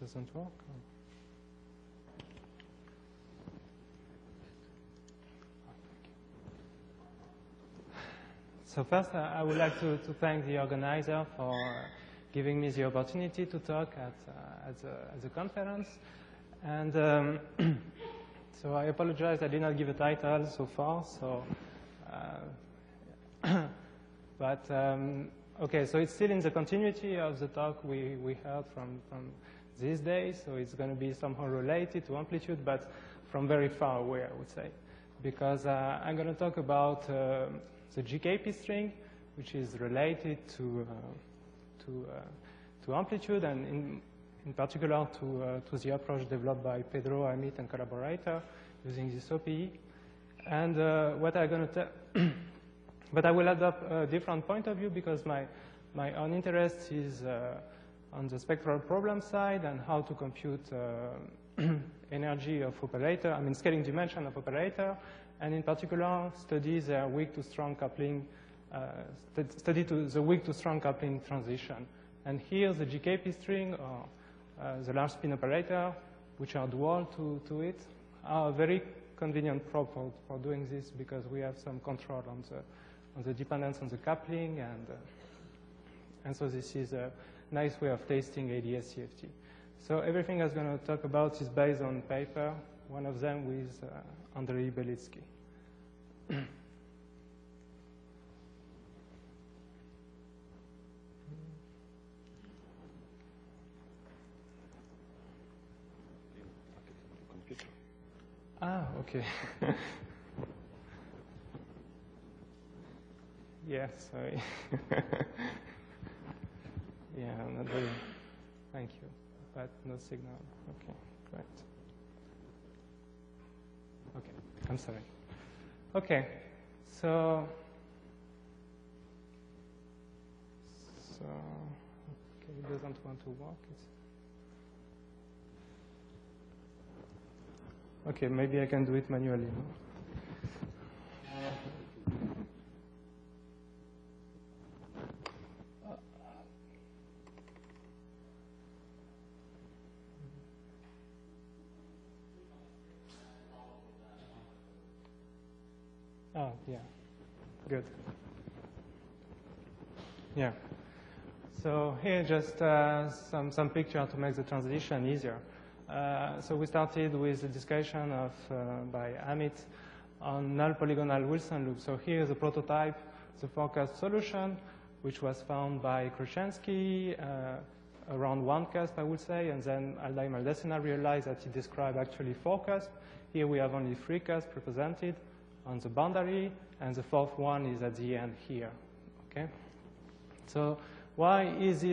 doesn't work. So first, I would like to thank the organizer for giving me the opportunity to talk at the conference. And so I apologize, I did not give a title so far. So, okay, so it's still in the continuity of the talk we heard from these days. So it's going to be somehow related to amplitude, but from very far away, I would say, because I'm going to talk about the GKP string, which is related to amplitude, and in particular to the approach developed by Pedro, Amit, and collaborator using this OPE. And what I'm going to but I will adopt a different point of view because my own interest is on the spectral problem side and how to compute energy of operator, I mean scaling dimension of operator, and in particular study their weak to strong coupling, study the weak to strong coupling transition. And here the GKP string or the large spin operator, which are dual to it, are a very convenient prop for doing this because we have some control on the dependence on the coupling, and so this is a nice way of testing ADS-CFT. So everything I'm going to talk about is based on paper, one of them with Andrei Belitsky. Ah, okay. Yeah, sorry. Yeah, not very. Thank you. But no signal. Okay, great. Okay, I'm sorry. Okay, so okay, it doesn't want to work. Okay, maybe I can do it manually. No? Oh, yeah, good. Yeah. So here just some picture to make the transition easier. So we started with a discussion of by Amit on null polygonal Wilson loop. So here is a prototype, the forecast solution, which was found by Krushansky around one cusp, I would say, and then Aldai Maldacena realized that he described actually four cusps. Here we have only three cusps represented on the boundary, and the fourth one is at the end here. Okay. So why is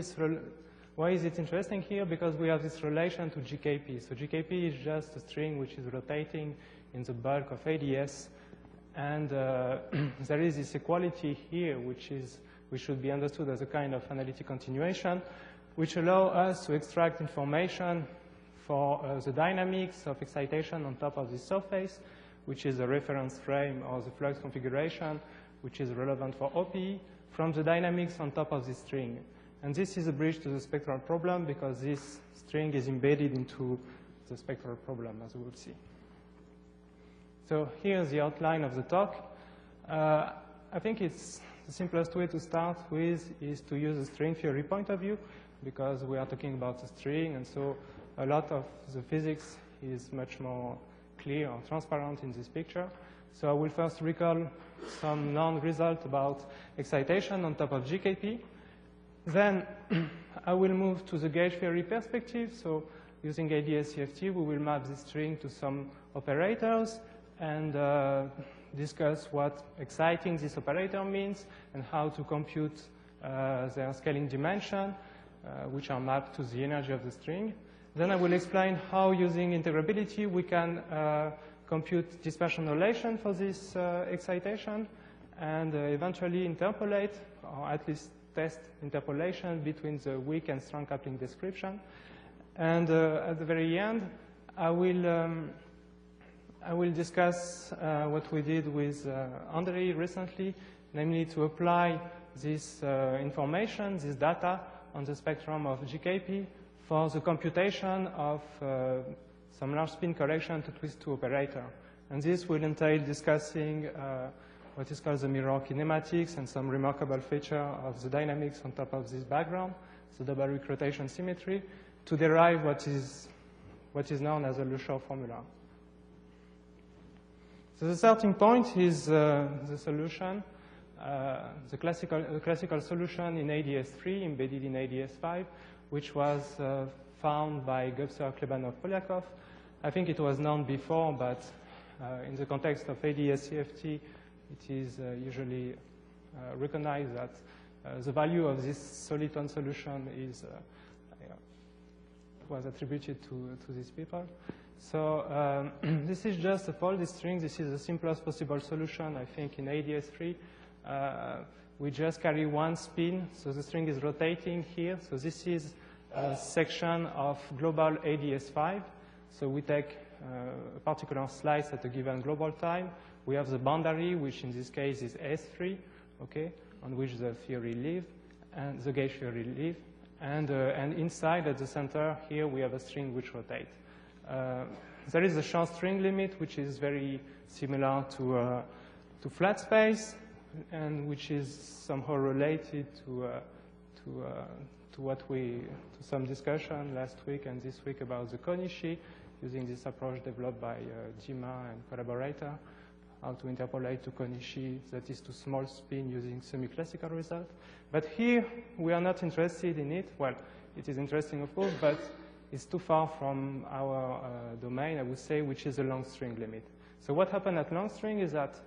it interesting here? Because we have this relation to GKP. So GKP is just a string which is rotating in the bulk of ADS, and there is this equality here, which should be understood as a kind of analytic continuation, which allow us to extract information for the dynamics of excitation on top of the surface, which is a reference frame or the flux configuration, which is relevant for OPE, from the dynamics on top of this string. And this is a bridge to the spectral problem because this string is embedded into the spectral problem, as we will see. So here's the outline of the talk. I think it's the simplest way to start with is to use a string theory point of view because we are talking about a string, and so a lot of the physics is much more clear or transparent in this picture. So I will first recall some known result about excitation on top of GKP. Then I will move to the gauge theory perspective. So using ADS-CFT, we will map this string to some operators and discuss what exciting this operator means and how to compute their scaling dimension, which are mapped to the energy of the string. Then I will explain how, using integrability, we can compute dispersion relation for this excitation and eventually interpolate, or at least test interpolation between the weak and strong coupling description. And at the very end, I will discuss what we did with Andrei recently, namely to apply this information, this data on the spectrum of GKP for the computation of some large spin correction to twist 2 operator. And this will entail discussing what is called the mirror kinematics and some remarkable feature of the dynamics on top of this background, the double weak rotation symmetry, to derive what is known as a Le Chaux formula. So the starting point is the solution, the classical solution in ADS3 embedded in ADS5, which was found by Gubser, Klebanov, Polyakov. I think it was known before, but in the context of ADS-CFT, it is usually recognized that the value of this soliton solution is was attributed to these people. So this is just a folded string. This is the simplest possible solution, I think, in ADS3. We just carry one spin, so the string is rotating here. So this is a section of global ADS5. So we take a particular slice at a given global time. We have the boundary, which in this case is S3, okay, on which the theory live, and the gauge theory live. And inside at the center here, we have a string which rotates. There is a short string limit, which is very similar to flat space, and which is somehow related to some discussion last week and this week about the Konishi, using this approach developed by Jima and collaborator, how to interpolate to Konishi, that is to small spin using semi-classical result. But here, we are not interested in it. Well, it is interesting, of course, but it's too far from our domain, I would say, which is a long string limit. So what happened at long string is that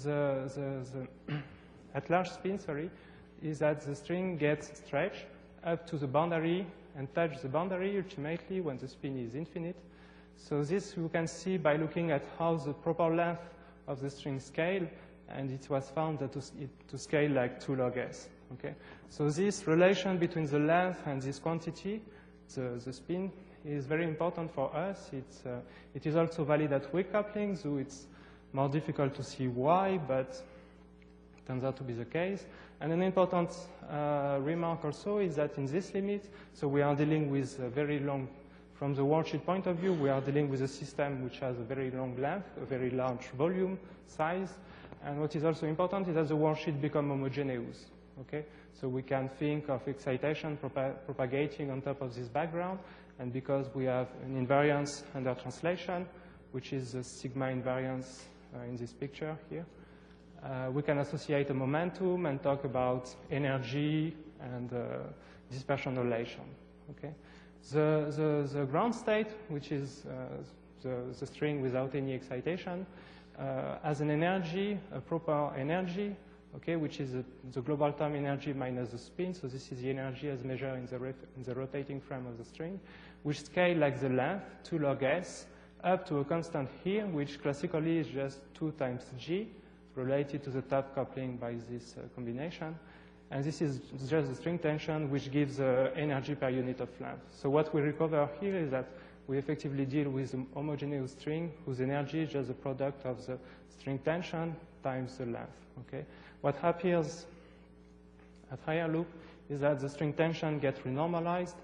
at large spin, is that the string gets stretched up to the boundary and touch the boundary ultimately when the spin is infinite. So this you can see by looking at how the proper length of the string scale, and it was found that to scale like 2 log s. Okay? So this relation between the length and this quantity, the spin, is very important for us. It is also valid at weak coupling, so it's more difficult to see why, but it turns out to be the case. And an important remark also is that in this limit, so we are dealing with a very long, from the worldsheet point of view, we are dealing with a system which has a very long length, a very large volume size. And what is also important is that the worldsheet become homogeneous. Okay? So we can think of excitation propagating on top of this background. And because we have an invariance under translation, which is the sigma invariance in this picture here, we can associate a momentum and talk about energy and dispersion relation. Okay? The ground state, which is the string without any excitation, has an energy, a proper energy, okay, which is the global time energy minus the spin. So this is the energy as measured in the rotating frame of the string, which scale like the length, 2 log s, up to a constant here, which classically is just 2 times g, related to the top coupling by this combination. And this is just the string tension, which gives energy per unit of length. So what we recover here is that we effectively deal with a homogeneous string whose energy is just the product of the string tension times the length. Okay? What happens at higher loop is that the string tension gets renormalized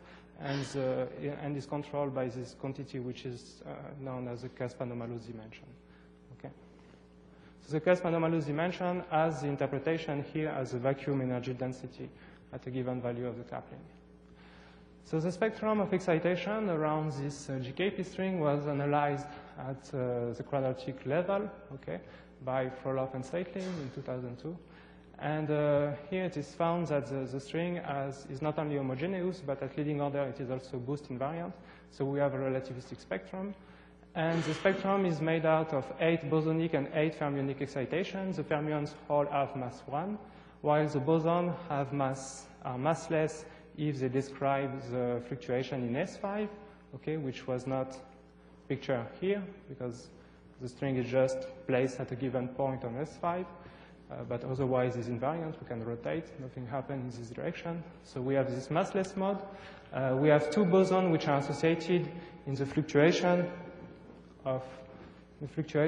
and is controlled by this quantity which is known as the Caspar-Anomalous dimension. Okay? So the Caspar-Anomalous dimension has the interpretation here as a vacuum energy density at a given value of the coupling. So the spectrum of excitation around this GKP string was analyzed at the quadratic level, okay, by Frolov and Seitling in 2002. And here it is found that the string is not only homogeneous, but at leading order it is also boost invariant. So we have a relativistic spectrum. And the spectrum is made out of 8 bosonic and 8 fermionic excitations. The fermions all have mass 1, while the bosons are massless if they describe the fluctuation in S5, okay, which was not pictured here, because the string is just placed at a given point on S5. But otherwise is invariant, we can rotate, nothing happens in this direction. So we have this massless mode. We have 2 bosons which are associated in the fluctuation of the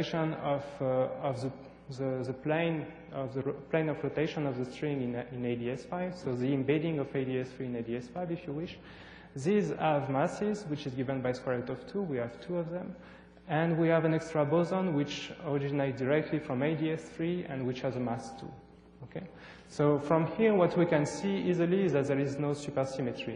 plane of rotation of the string in ADS5, so the embedding of ADS3 in ADS5, if you wish. These have masses, which is given by square root of 2. We have 2 of them. And we have an extra boson, which originates directly from AdS3 and which has a mass 2. Okay? So from here, what we can see easily is that there is no supersymmetry.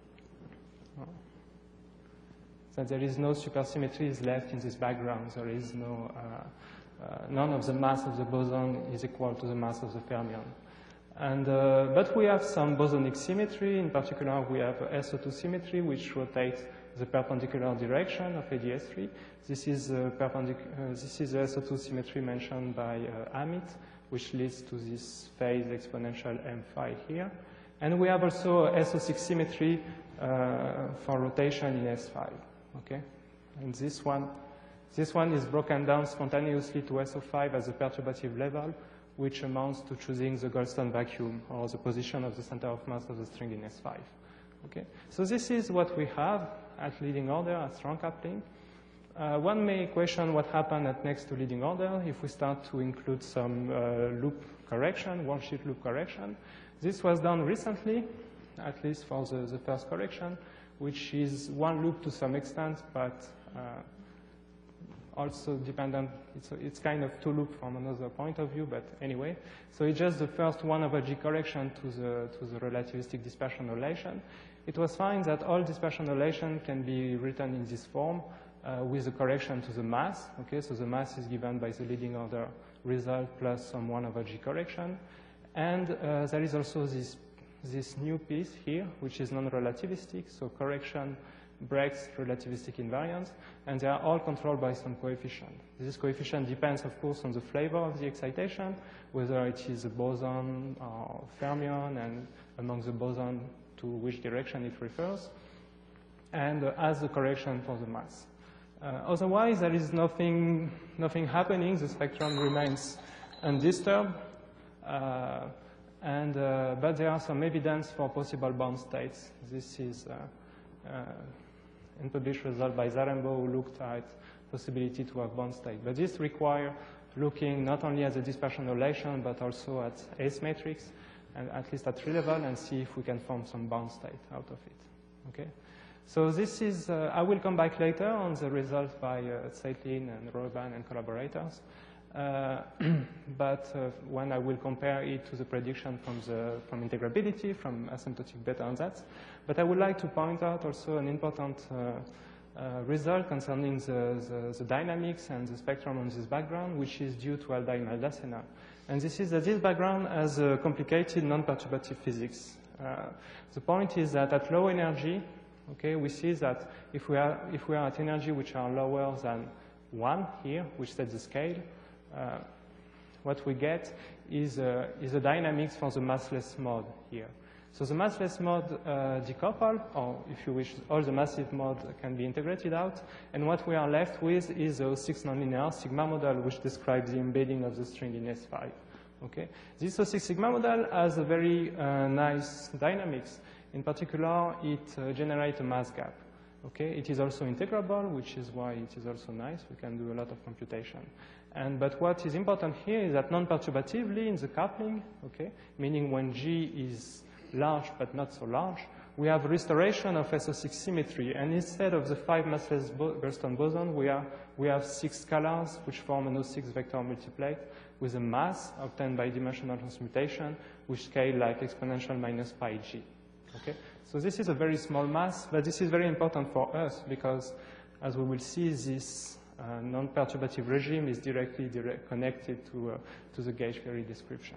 That there is no supersymmetries left in this background. There is no, none of the mass of the boson is equal to the mass of the fermion. And, but we have some bosonic symmetry. In particular, we have SO2 symmetry, which rotates the perpendicular direction of AdS3. This is the SO2 symmetry mentioned by Amit, which leads to this phase exponential m phi here. And we have also SO6 symmetry for rotation in S5. Okay, and this one is broken down spontaneously to SO5 as a perturbative level, which amounts to choosing the Goldstone vacuum or the position of the center of mass of the string in S5. Okay, so this is what we have at leading order at strong coupling. One may question what happened at next to leading order if we start to include some loop correction, one-sheet loop correction. This was done recently, at least for the first correction, which is one loop to some extent, but also dependent. It's kind of two loop from another point of view, but anyway. So it's just the first 1/g correction to the relativistic dispersion relation. It was found that all dispersion relation can be written in this form with a correction to the mass. Okay, so the mass is given by the leading order result plus some 1/g correction. And there is also this new piece here, which is non-relativistic, so correction breaks relativistic invariance, and they are all controlled by some coefficient. This coefficient depends, of course, on the flavor of the excitation, whether it is a boson or fermion, and among the boson to which direction it refers, and as the correction for the mass. Otherwise, there is nothing happening. The spectrum remains undisturbed. But there are some evidence for possible bound states. This is unpublished result by Zarembo, who looked at possibility to have bound state. But this requires looking not only at the dispersion relation, but also at S matrix, and at least at tree level, and see if we can form some bound state out of it. Okay. So this is, I will come back later on the results by Zeitlin and Roban and collaborators. But when I will compare it to the prediction from integrability, from asymptotic beta ansatz. But I would like to point out also an important result concerning the dynamics and the spectrum on this background, which is due to Alday and Aldacena. And this is that this background has a complicated non-perturbative physics. The point is that at low energy, okay, we see that if we are at energy which are lower than 1 here, which sets the scale, what we get is a dynamics for the massless mode here. So the massless mode decouple, or if you wish, all the massive mode can be integrated out, and what we are left with is a 6 nonlinear sigma model, which describes the embedding of the string in S5. Okay, this O6 sigma model has a very nice dynamics. In particular, it generates a mass gap. Okay, it is also integrable, which is why it is also nice. We can do a lot of computation. But what is important here is that non-perturbatively in the coupling, okay, meaning when G is large but not so large, we have restoration of SO6 symmetry. And instead of the 5 massless Goldstone boson, we have 6 scalars which form an O6 vector multiplet with a mass obtained by dimensional transmutation, which scale like exponential minus pi G. Okay? So this is a very small mass, but this is very important for us because, as we will see, this non-perturbative regime is directly connected to the gauge theory description.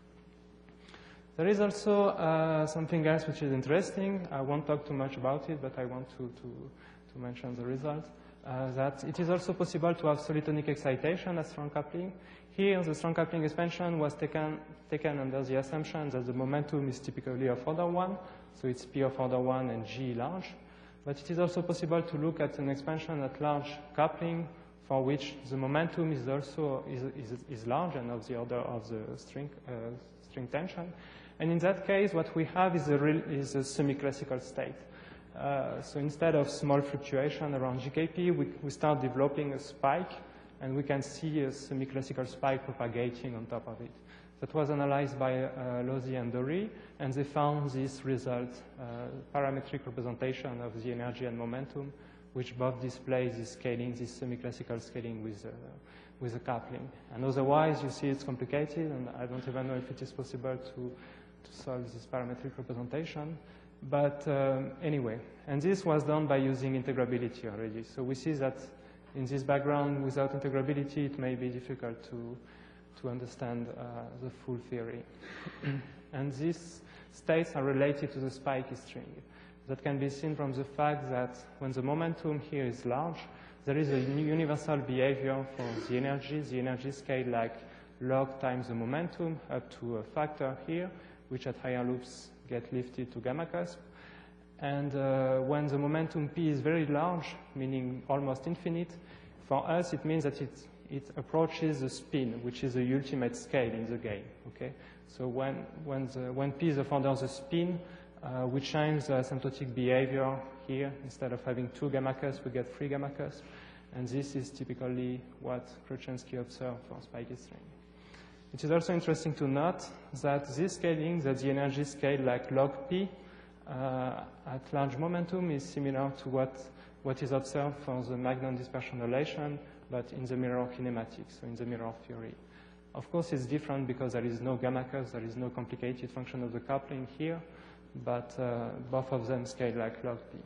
There is also something else which is interesting. I won't talk too much about it, but I want to mention the result. That it is also possible to have solitonic excitation as strong coupling. Here, the strong coupling expansion was taken under the assumption that the momentum is typically of order 1, so it's P of order 1 and G large. But it is also possible to look at an expansion at large coupling for which the momentum is also is large and of the order of the string tension. And in that case, what we have is a semi-classical state. So instead of small fluctuation around GKP, we start developing a spike, and we can see a semi-classical spike propagating on top of it. That was analyzed by Losey and Dory, and they found this result, parametric representation of the energy and momentum, which both display this scaling, this semi-classical scaling with the coupling. And otherwise, you see it's complicated, and I don't even know if it is possible to solve this parametric representation. But anyway, and this was done by using integrability already. So we see that in this background, without integrability, it may be difficult to understand the full theory. And these states are related to the spiky string. That can be seen from the fact that when the momentum here is large, there is a universal behavior for the energy scale like log times the momentum up to a factor here, which at higher loops get lifted to gamma cusp. And when the momentum P is very large, meaning almost infinite, for us it means that it approaches the spin, which is the ultimate scale in the game. Okay? So when P is under the spin, we change the asymptotic behavior here. Instead of having 2 gamma cusps, we get 3 gamma cusps. And this is typically what Kruczynski observed for spiky string. It is also interesting to note that this scaling, that the energy scale like log P at large momentum is similar to what is observed for the Magnon dispersion relation, but in the mirror kinematics, so in the mirror theory. Of course, it's different because there is no gamma cusp, there is no complicated function of the coupling here, but both of them scale like log P.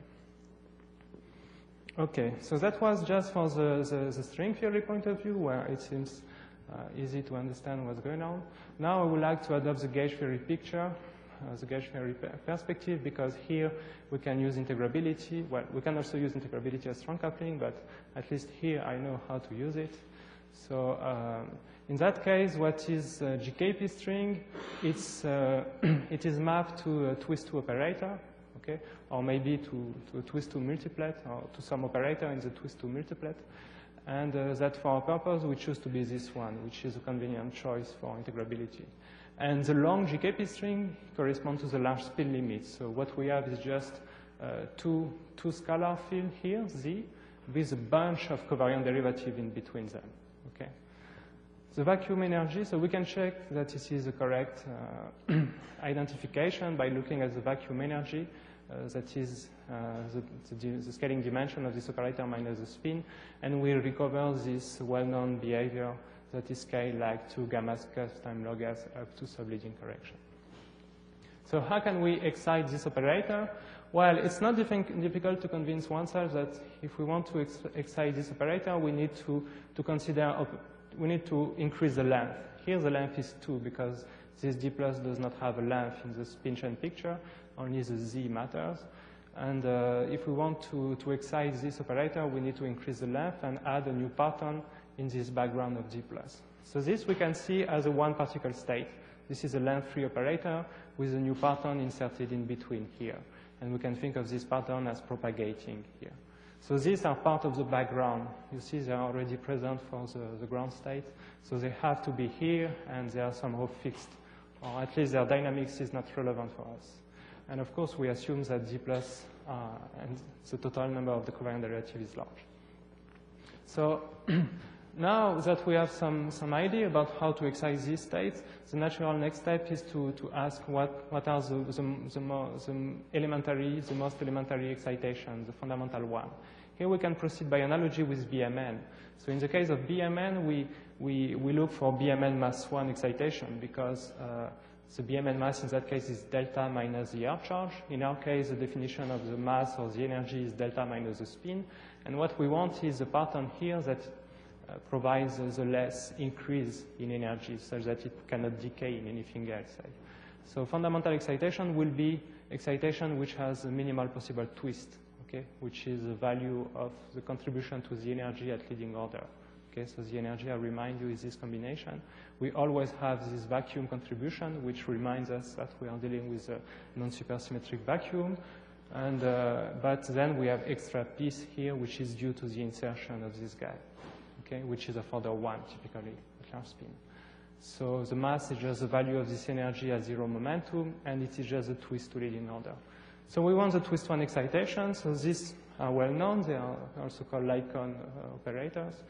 Okay, so that was just for the string theory point of view, where it seems easy to understand what's going on. Now I would like to adopt the gauge theory picture, the gauge theory perspective, because here we can use integrability. Well, we can also use integrability as strong coupling, but at least here I know how to use it. So in that case, what is GKP string? It is mapped to a twist-2 operator, okay, or maybe to a twist-2 multiplet, or to some operator in the twist-2 multiplet. And that for our purpose, we choose to be this one, which is a convenient choice for integrability. And the long GKP string corresponds to the large spin limit. So what we have is just two scalar fields here, Z, with a bunch of covariant derivative in between them. Okay. The vacuum energy, so we can check that this is the correct identification by looking at the vacuum energy. That is the scaling dimension of this operator minus the spin, and we'll recover this well-known behavior that is scaled like 2 gamma cusp times log S up to subleading correction. So how can we excite this operator? Well, it's not difficult to convince oneself that if we want to excite this operator, we need to increase the length. Here the length is 2 because this D plus does not have a length in the spin chain picture, only the Z matters. And if we want to excite this operator, we need to increase the length and add a new pattern in this background of D plus. So this we can see as a one particle state. This is a length-free operator with a new pattern inserted in between here. And we can think of this pattern as propagating here. So these are part of the background. You see they are already present for the ground state. So they have to be here, and they are somehow fixed. Or at least their dynamics is not relevant for us. And of course, we assume that D plus and the total number of the covariant derivative is large. So now that we have some idea about how to excite these states, the natural next step is to ask what are the most elementary excitation, the fundamental one. Here we can proceed by analogy with BMN. So in the case of BMN, we look for BMN mass 1 excitation because the BMN mass in that case is delta minus the R charge. In our case, the definition of the mass or the energy is delta minus the spin. And what we want is a pattern here that provides the less increase in energy such that it cannot decay in anything else. So fundamental excitation will be excitation which has a minimal possible twist, okay, which is the value of the contribution to the energy at leading order. Okay, so the energy, I remind you, is this combination. We always have this vacuum contribution, which reminds us that we are dealing with a non-supersymmetric vacuum. And, but then we have extra piece here, which is due to the insertion of this guy, okay, which is of order 1, typically, at large spin. So the mass is just the value of this energy at 0 momentum, and it is just a twist to leading order. So we want the twist 1 excitation. So these are well known. They are also called Lycon operators.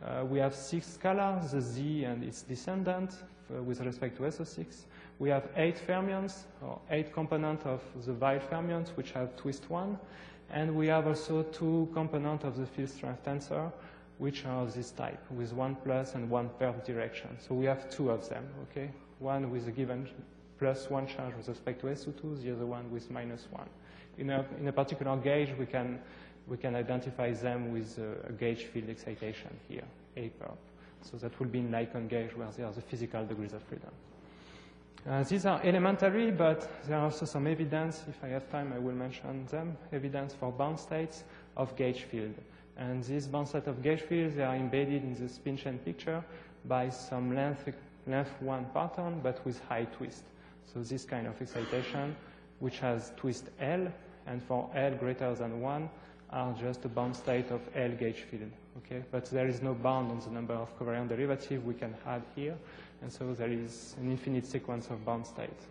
We have 6 scalars, the Z and its descendant, with respect to SO6. We have 8 fermions, or 8 components of the Weyl fermions, which have twist 1. And we have also 2 components of the field strength tensor, which are of this type, with 1 plus and 1 perp direction. So we have 2 of them, okay? One with a given plus 1 charge with respect to SO2, the other one with minus 1. In a particular gauge, we can identify them with a gauge field excitation here, A perp. So that will be in Lycan gauge where there are the physical degrees of freedom. These are elementary, but there are also some evidence. If I have time, I will mention them. Evidence for bound states of gauge field. And these bound states of gauge fields, they are embedded in the spin chain picture by some length 1 pattern, but with high twist. So this kind of excitation, which has twist L, and for L greater than 1, are just a bound state of L gauge field. Okay? But there is no bound on the number of covariant derivatives we can add here. And so there is an infinite sequence of bound states.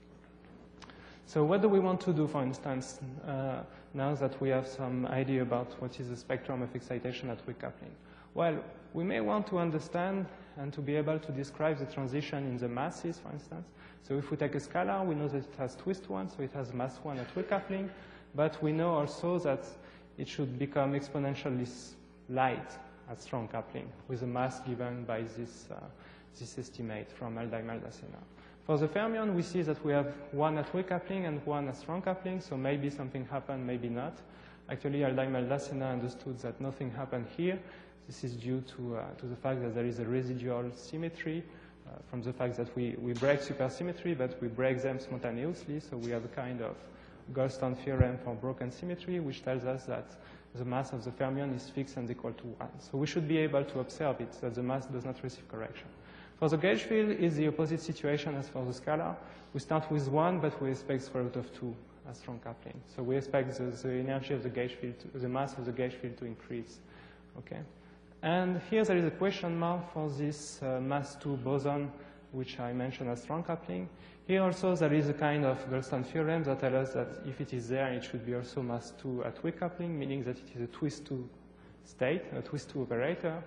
So what do we want to do, for instance, now that we have some idea about what is the spectrum of excitation at weak coupling? Well, we may want to understand and to be able to describe the transition in the masses, for instance. So if we take a scalar, we know that it has twist 1, so it has mass 1 at weak coupling. But we know also that it should become exponentially light at strong coupling with a mass given by this estimate from Eldheim-Eldasena. For the fermion, we see that we have 1 at weak coupling and 1 at strong coupling, so maybe something happened, maybe not. Actually, Eldheim-Eldasena understood that nothing happened here. This is due to the fact that there is a residual symmetry from the fact that we break supersymmetry, but we break them spontaneously, so we have a kind of Goldstone theorem for broken symmetry, which tells us that the mass of the fermion is fixed and equal to 1. So we should be able to observe it, that the mass does not receive correction. For the gauge field, it's the opposite situation as for the scalar. We start with 1, but we expect square root of 2 as strong coupling. So we expect the energy of the gauge field, the mass of the gauge field to increase. Okay? And here there is a question mark for this mass 2 boson, which I mentioned as strong coupling. Here also there is a kind of Goldstone theorem that tells us that if it is there, it should be also mass 2 at weak coupling, meaning that it is a twist 2 state, a twist 2 operator.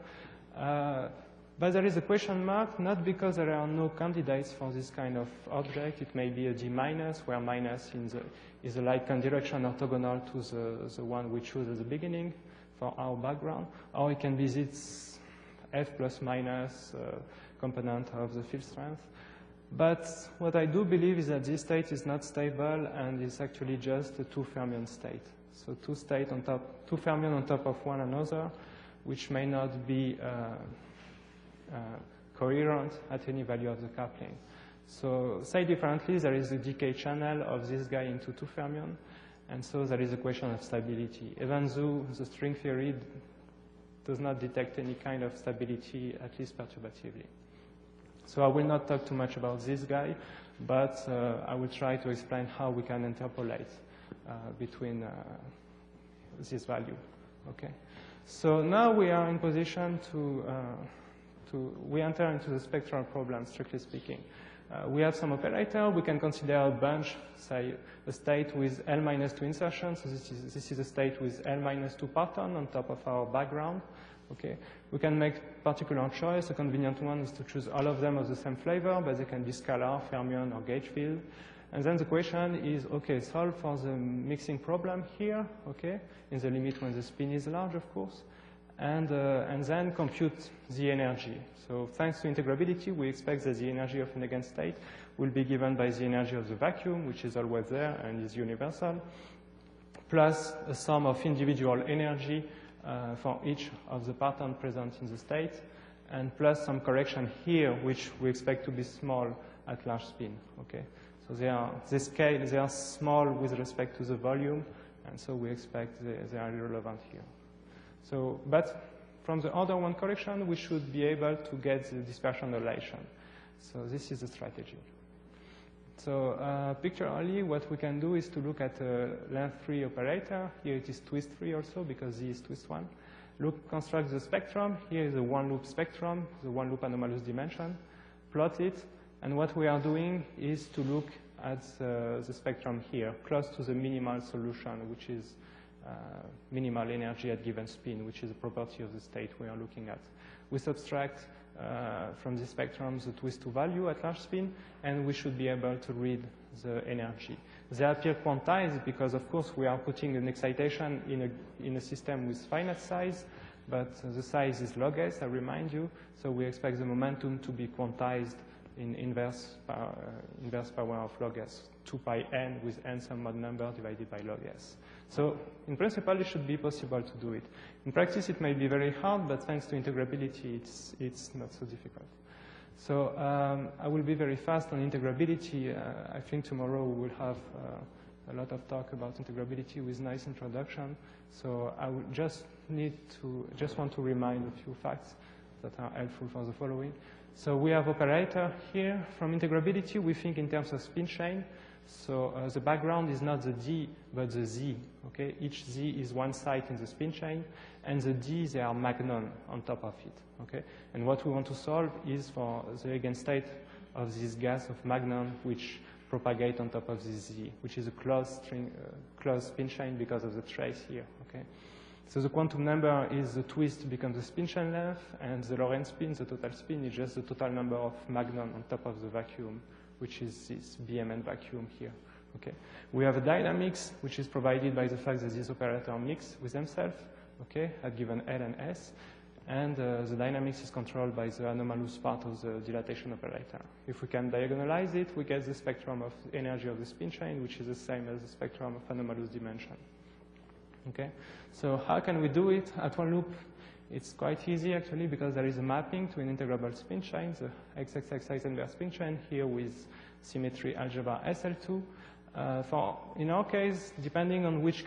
But there is a question mark, not because there are no candidates for this kind of object. It may be a D minus, where minus is a Lycan direction orthogonal to the one we choose at the beginning for our background. Or it can be this F plus minus component of the field strength. But what I do believe is that this state is not stable and is actually just a 2 fermion state. So 2 fermion on top of one another, which may not be coherent at any value of the coupling. So say differently, there is a decay channel of this guy into 2 fermion, and so there is a question of stability. Even though the string theory does not detect any kind of stability, at least perturbatively. So I will not talk too much about this guy, but I will try to explain how we can interpolate between this value. Okay. So now we are in position we enter into the spectral problem, strictly speaking. We have some operator. We can consider a bunch, say, a state with L minus 2 insertions. So this is a state with L minus 2 pattern on top of our background. Okay. We can make particular choice. A convenient one is to choose all of them of the same flavor, but they can be scalar, fermion, or gauge field. And then the question is, okay, solve for the mixing problem here, okay, in the limit when the spin is large, of course, and then compute the energy. So thanks to integrability, we expect that the energy of an eigenstate will be given by the energy of the vacuum, which is always there and is universal, plus a sum of individual energy for each of the pattern present in the state, and plus some correction here, which we expect to be small at large spin. Okay, so they are small with respect to the volume, and so we expect they are irrelevant here. So, but from the order 1 correction, we should be able to get the dispersion relation. So this is the strategy. So pictorially, what we can do is to look at a length 3 operator. Here it is twist 3 also, because Z is twist 1. Construct the spectrum. Here is a one-loop spectrum, the one-loop anomalous dimension. Plot it. And what we are doing is to look at the spectrum here, close to the minimal solution, which is minimal energy at given spin, which is a property of the state we are looking at. We subtract from the spectrum the twist to value at large spin, and we should be able to read the energy. They appear quantized because, of course, we are putting an excitation in a system with finite size, but the size is log s, I remind you, so we expect the momentum to be quantized in inverse power of log s, 2 pi n with n some odd number divided by log s. So in principle, it should be possible to do it. In practice, it may be very hard, but thanks to integrability, it's not so difficult. So I will be very fast on integrability. I think tomorrow we will have a lot of talk about integrability with nice introduction. So I would just want to remind a few facts that are helpful for the following. So we have operator here. From integrability, we think in terms of spin chain. So the background is not the D, but the Z. Okay? Each Z is one site in the spin chain, and the D, they are magnon on top of it. Okay? And what we want to solve is for the eigenstate of this gas of magnon, which propagate on top of this Z, which is a closed spin chain because of the trace here. Okay? So the quantum number is the twist becomes the spin chain length, and the Lorentz spin, the total spin, is just the total number of magnon on top of the vacuum, which is this BMN vacuum here. Okay. We have a dynamics, which is provided by the fact that these operators mix with themselves, okay, at given L and S, and the dynamics is controlled by the anomalous part of the dilatation operator. If we can diagonalize it, we get the spectrum of energy of the spin chain, which is the same as the spectrum of anomalous dimension. Okay. So how can we do it at one loop? It's quite easy, actually, because there is a mapping to an integrable spin chain, the XXX Heisenberg spin chain, here with symmetry algebra SL2. In our case, depending on which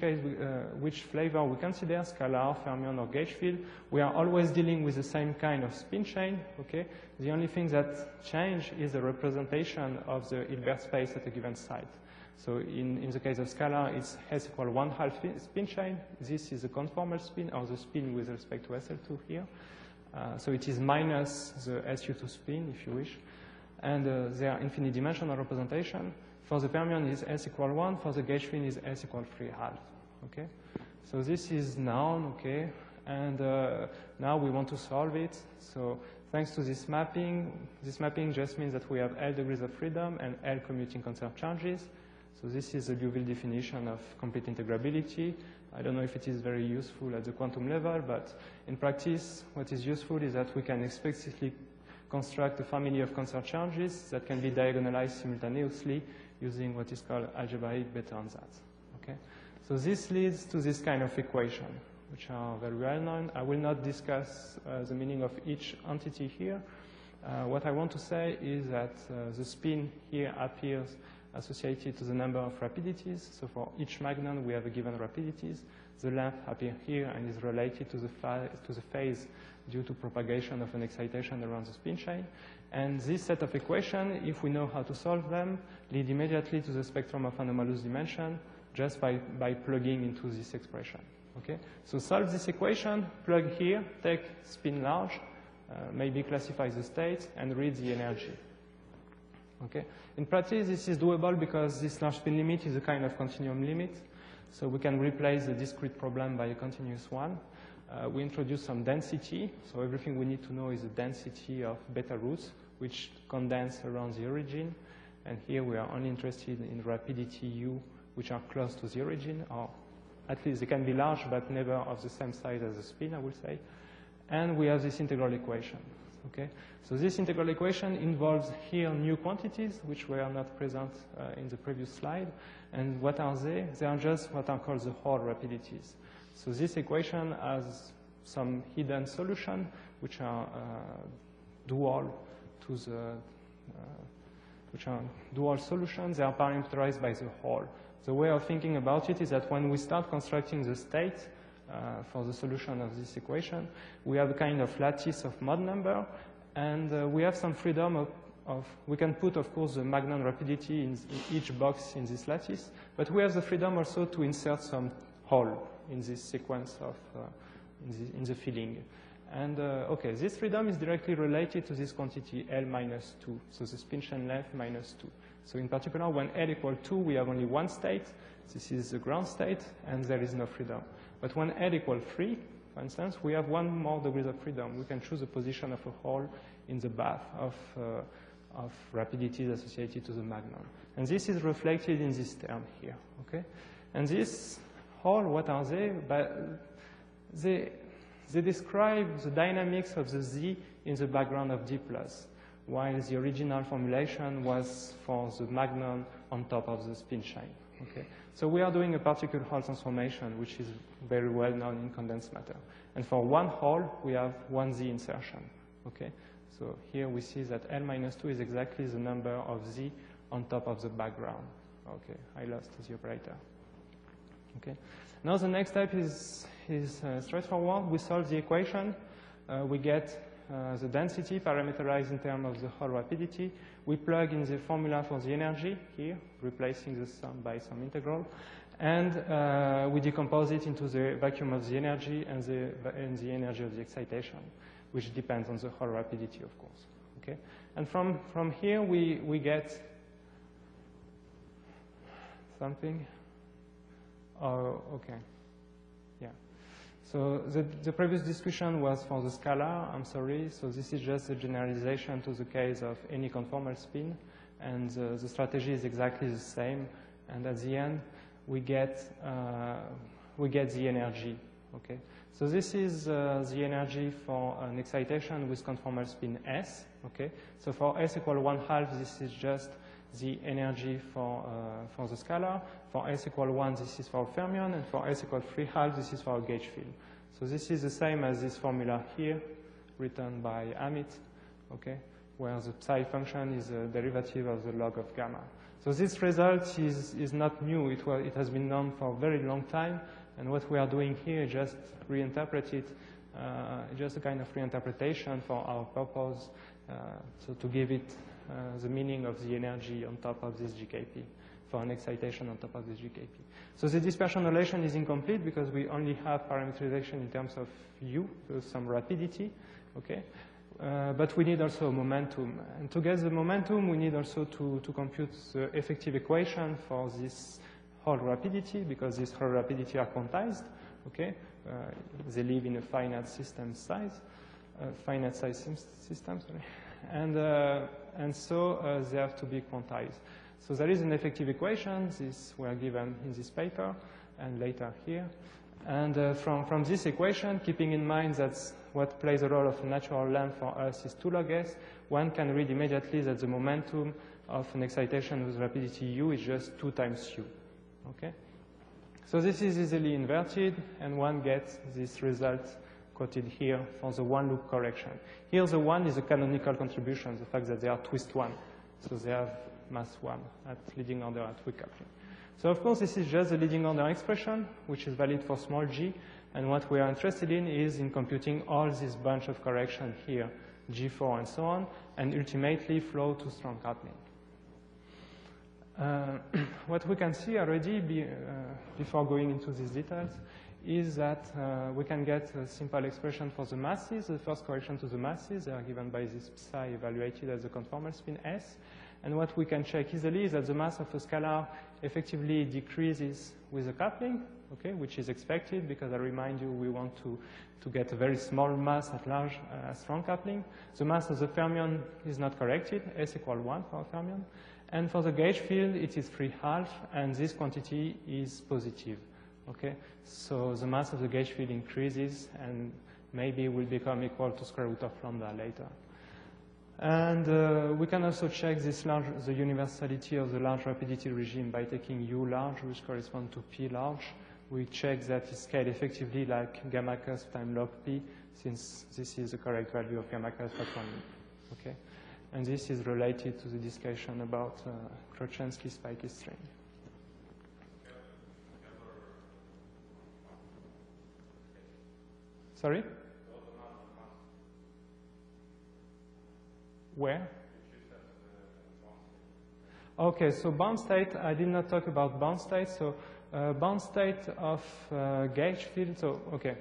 flavor we consider, scalar, fermion, or gauge field, we are always dealing with the same kind of spin chain. Okay? The only thing that changes is the representation of the Hilbert space at a given site. So in the case of scalar, it's S equal 1/2 spin chain. This is a conformal spin, or the spin with respect to SL2 here. So it is minus the SU2 spin, if you wish. And they are infinite dimensional representation. For the fermion is S equal 1. For the gauge field is S equal 3/2. Okay? So this is known, okay? And now we want to solve it. So thanks to this mapping just means that we have L degrees of freedom and L commuting conserved charges. So this is a Liouville definition of complete integrability. I don't know if it is very useful at the quantum level, but in practice, what is useful is that we can explicitly construct a family of conserved charges that can be diagonalized simultaneously using what is called algebraic Bethe-Ansatz. Okay? So this leads to this kind of equation, which are very well known. I will not discuss the meaning of each entity here. What I want to say is that the spin here appears associated to the number of rapidities. So for each magnon, we have a given rapidities. The length appears here and is related to the phase due to propagation of an excitation around the spin chain. And this set of equations, if we know how to solve them, lead immediately to the spectrum of anomalous dimension just by plugging into this expression. Okay? So solve this equation, plug here, take spin large, maybe classify the states, and read the energy. Okay? In practice, this is doable because this large spin limit is a kind of continuum limit. So we can replace the discrete problem by a continuous one. We introduce some density. So everything we need to know is the density of beta roots, which condense around the origin. And here we are only interested in rapidity u, which are close to the origin, or at least they can be large, but never of the same size as the spin, I would say. And we have this integral equation. Okay? So this integral equation involves here new quantities, which were not present in the previous slide. And what are they? They are just what are called the Hall rapidities. So this equation has some hidden solution, which are dual to the which are dual solutions. They are parameterized by the Hall. The way of thinking about it is that when we start constructing the state for the solution of this equation, we have a kind of lattice of mod number, and we have some freedom we can put, of course, the magnon rapidity in each box in this lattice, but we have the freedom also to insert some hole in this sequence of in the filling. And okay, this freedom is directly related to this quantity L minus 2, so the spin chain length minus 2. So in particular, when L equals 2, we have only one state. This is the ground state, and there is no freedom. But when L equals 3, for instance, we have 1 more degrees of freedom. We can choose the position of a hole in the bath of rapidities associated to the magnon. And this is reflected in this term here, okay? And this hole, what are they? They describe the dynamics of the Z in the background of D+, while the original formulation was for the magnon on top of the spin chain, okay? So we are doing a particle Hall transformation, which is very well known in condensed matter. And for one hole, we have 1 Z insertion, okay? So here we see that L minus 2 is exactly the number of Z on top of the background. Okay, I lost the operator. Okay. Now the next step is straightforward. We solve the equation. We get the density parameterized in terms of the Hall rapidity. We plug in the formula for the energy here, replacing the sum by some integral. And we decompose it into the vacuum of the energy and the energy of the excitation, which depends on the Hall rapidity, of course. Okay? And from here, we get something. Oh, okay. Yeah. So the previous discussion was for the scalar. I'm sorry. So this is just a generalization to the case of any conformal spin. And the strategy is exactly the same. And at the end, we get the energy. Okay. So this is the energy for an excitation with conformal spin S. Okay. So for S equal 1/2, this is just the energy for the scalar. For S equal 1, this is for a fermion, and for S equal 3/2, this is for a gauge field. So this is the same as this formula here, written by Amit, okay, where the psi function is a derivative of the log of gamma. So this result is not new. It has been known for a very long time, and what we are doing here is just reinterpret it, just a kind of reinterpretation for our purpose, so to give it the meaning of the energy on top of this GKP, for an excitation on top of this GKP. So the dispersion relation is incomplete because we only have parameterization in terms of U, so some rapidity, okay? But we need also a momentum. And to get the momentum, we need also to compute the effective equation for this Hall rapidity, because these Hall rapidity are quantized, okay? They live in a finite system size, finite size system, sorry. And so they have to be quantized. So there is an effective equation. These were given in this paper and later here. And from this equation, keeping in mind that what plays a role of natural length for us is 2 log S, one can read immediately that the momentum of an excitation with rapidity U is just 2 times U. Okay? So this is easily inverted, and one gets this result quoted here for the one-loop correction. Here the 1 is a canonical contribution, the fact that they are twist 1. So they have mass 1 at leading order at weak coupling. So of course this is just the leading order expression, which is valid for small g. And what we are interested in is in computing all this bunch of correction here, G4 and so on, and ultimately flow to strong coupling. What we can see already before going into these details is that we can get a simple expression for the masses. The first correction to the masses, they are given by this psi evaluated as a conformal spin S. And what we can check easily is that the mass of a scalar effectively decreases with the coupling, okay, which is expected because I remind you we want to get a very small mass at large strong coupling. The mass of the fermion is not corrected, S equal 1 for a fermion. And for the gauge field, it is 3/2, and this quantity is positive. Okay, so the mass of the gauge field increases and maybe will become equal to square root of lambda later. And we can also check the universality of the large rapidity regime by taking U large, which corresponds to P large. We check that it's scaled effectively like gamma cusp times log P, since this is the correct value of gamma cusp at 1 loop. Okay, and this is related to the discussion about Krochensky spiky string. Sorry? Where? Okay, so bound state, I did not talk about bound state. So bound state of gauge field, so okay.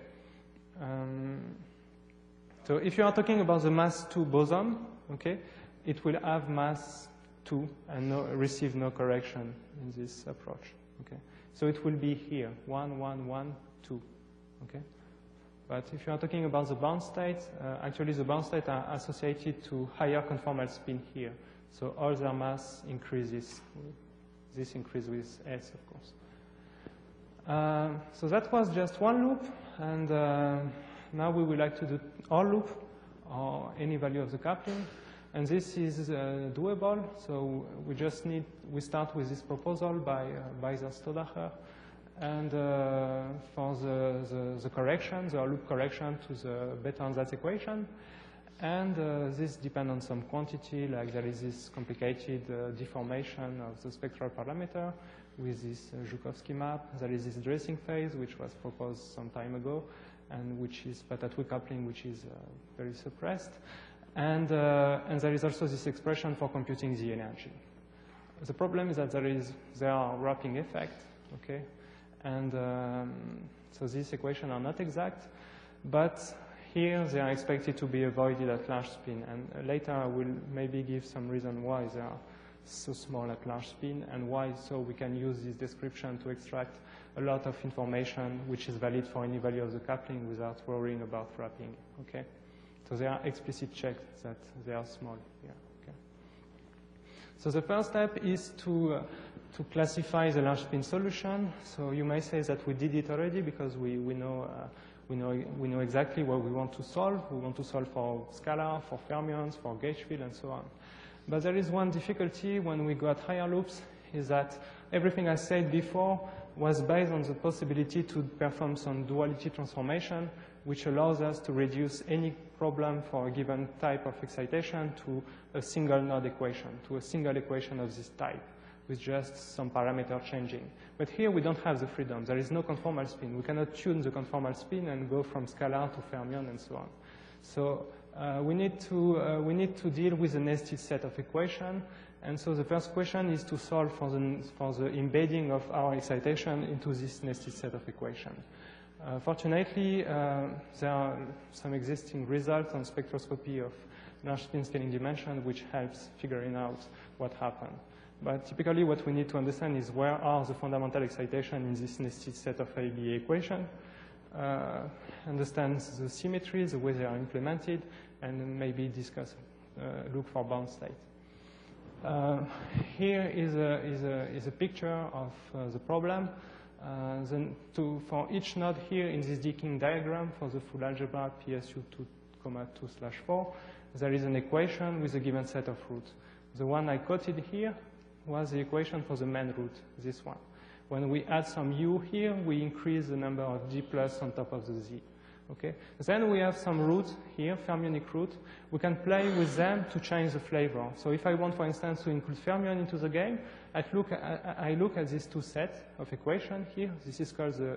So if you are talking about the mass 2 boson, okay, it will have mass 2 and receive no correction in this approach. Okay. So it will be here, 1, 1, 1, 2. Okay? But if you are talking about the bound states, actually the bound states are associated to higher conformal spin here. So all their mass increases. This increases with S, of course. So that was just one loop, and now we would like to do all loop, or any value of the coupling. And this is doable, so we start with this proposal by the Stodacher. And for the correction, the loop correction to the Bethe-Ansatz equation. And this depends on some quantity, like there is this complicated deformation of the spectral parameter with this Zhukovsky map. There is this dressing phase, which was proposed some time ago, and which is Patatu coupling, which is very suppressed. And there is also this expression for computing the energy. The problem is that there are wrapping effects, okay? And so these equations are not exact, but here they are expected to be avoided at large spin. And later I will maybe give some reason why they are so small at large spin and why so we can use this description to extract a lot of information which is valid for any value of the coupling without worrying about wrapping. Okay? So there are explicit checks that they are small here. Okay? So the first step is to classify the large spin solution. So you may say that we did it already because we know exactly what we want to solve. We want to solve for scalar, for fermions, for gauge field, and so on. But there is one difficulty when we go at higher loops, is that everything I said before was based on the possibility to perform some duality transformation, which allows us to reduce any problem for a given type of excitation to a single node equation, to a single equation of this type, with just some parameter changing. But here we don't have the freedom. There is no conformal spin. We cannot tune the conformal spin and go from scalar to fermion and so on. So we need to deal with a nested set of equations. And so the first question is to solve for the embedding of our excitation into this nested set of equations. Fortunately, there are some existing results on spectroscopy of large spin scaling dimension, which helps figuring out what happened. But typically, what we need to understand is where are the fundamental excitation in this nested set of ABA equation, understand the symmetries, the way they are implemented, and then maybe discuss, look for bound state. Here is a picture of the problem. For each node here in this decaying diagram for the full algebra PSU 2,2/4, there is an equation with a given set of roots. The one I quoted here was the equation for the main root, this one. When we add some u here, we increase the number of g plus on top of the z. Okay? Then we have some roots here, fermionic root. We can play with them to change the flavor. So if I want, for instance, to include fermion into the game, I look at these two sets of equations here. This is called the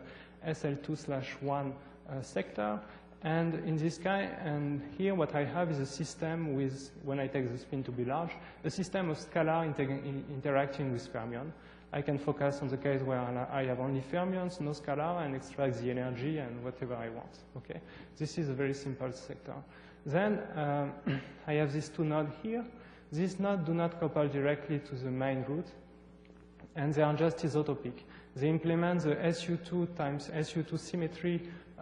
SL2/1 sector. And in this guy, and here what I have is a system with, when I take the spin to be large, a system of scalar interacting with fermion. I can focus on the case where I have only fermions, no scalar, and extract the energy and whatever I want. Okay, this is a very simple sector. Then I have these two nodes here. These nodes do not couple directly to the main root, and they are just isotopic. They implement the SU2 times SU2 symmetry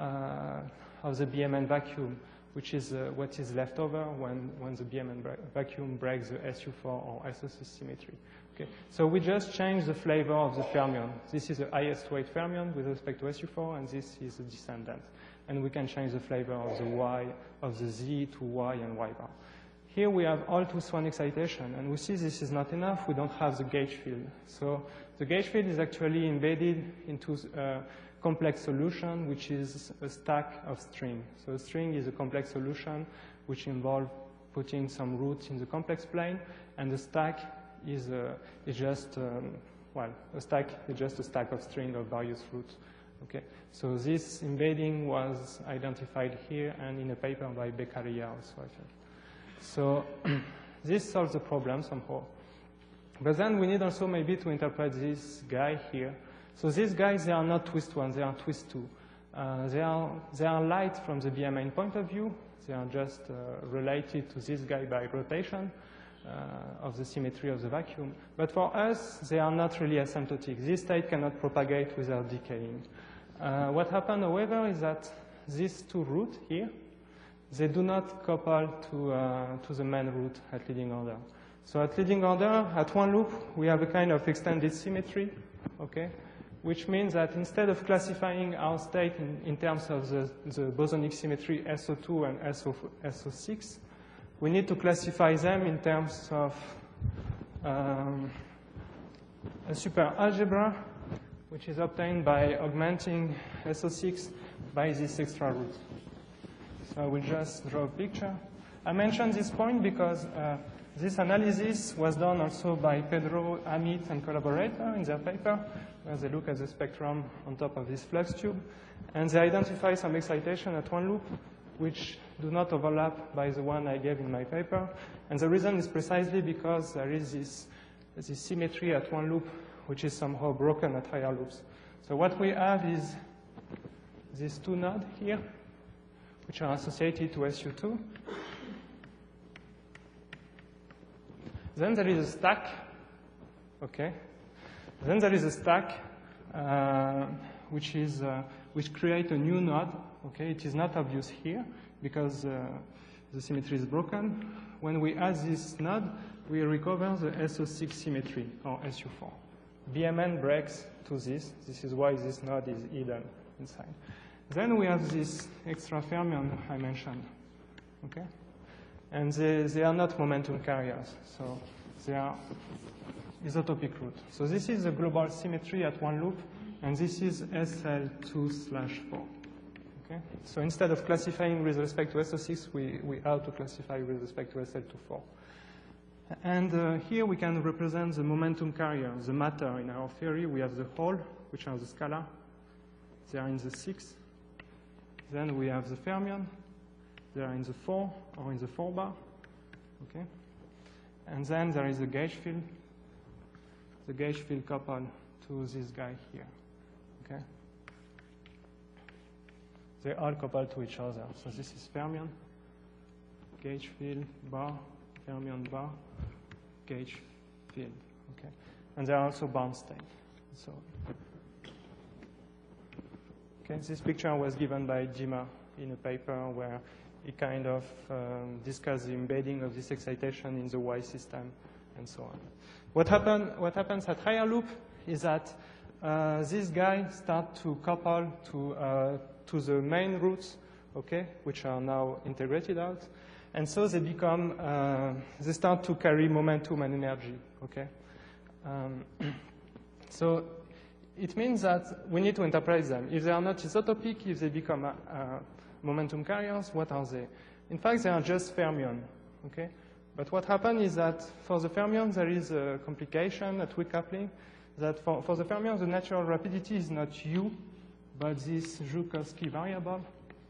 of the BMN vacuum, which is what is left over when the BMN vacuum breaks the SU4 or SO6 symmetry. Okay. So we just change the flavor of the fermion. This is the highest weight fermion with respect to SU4, and this is the descendant. And we can change the flavor of the Y, of the Z to Y and Y bar. Here we have all-to-1 excitation, and we see this is not enough. We don't have the gauge field. So the gauge field is actually embedded into a complex solution, which is a stack of string. So a string is a complex solution which involves putting some roots in the complex plane, and the stack is just a stack is just a stack of string of various roots. Okay, so this embedding was identified here and in a paper by Beccaria also, I think. So this solves the problem somehow. But then we need also maybe to interpret this guy here. So these guys, they are not twist one, they are twist two. They are light from the BMN point of view. They are just related to this guy by rotation. of the symmetry of the vacuum. But for us, they are not really asymptotic. This state cannot propagate without decaying. What happened, however, is that these two roots here, they do not couple to the main root at leading order. So at leading order, at one loop, we have a kind of extended symmetry, okay? Which means that instead of classifying our state in terms of the bosonic symmetry SO2 and SO6, we need to classify them in terms of a superalgebra, which is obtained by augmenting SO6 by this extra root. So I will just draw a picture. I mentioned this point because this analysis was done also by Pedro, Amit, and collaborator in their paper, where they look at the spectrum on top of this flux tube. And they identify some excitation at one loop, which do not overlap by the one I gave in my paper. And the reason is precisely because there is this symmetry at one loop, which is somehow broken at higher loops. So what we have is these two nodes here, which are associated to SU2. Then there is a stack, okay? Then there is a stack which creates a new node, okay? It is not obvious here because the symmetry is broken. When we add this node, we recover the SO6 symmetry, or SU4. BMN breaks to this. This is why this node is hidden inside. Then we have this extra fermion I mentioned, okay? And they are not momentum carriers, so they are isotopic root. So this is the global symmetry at one loop, and this is SL2/4. Okay? So instead of classifying with respect to SO6, we have to classify with respect to SL2/4. And here we can represent the momentum carrier, the matter. In our theory, we have the hole, which are the scalar. They are in the 6. Then we have the fermion. They are in the 4 or in the 4 bar. Okay? And then there is the gauge field. The gauge field coupled to this guy here. Okay? They all couple to each other. So this is fermion, gauge field, bar, fermion bar, gauge field. Okay? And they are also bound state. So, okay, this picture was given by Jima in a paper where he kind of discussed the embedding of this excitation in the Y system and so on. What happens at higher loop is that this guy start to couple to the main roots, okay, which are now integrated out, and so they become they start to carry momentum and energy, okay. So it means that we need to interpret them. If they are not isotopic, if they become momentum carriers, what are they? In fact, they are just fermion, okay? But what happens is that for the fermion, there is a complication, a weak coupling, that for the fermion, the natural rapidity is not u, but this Joukowski variable,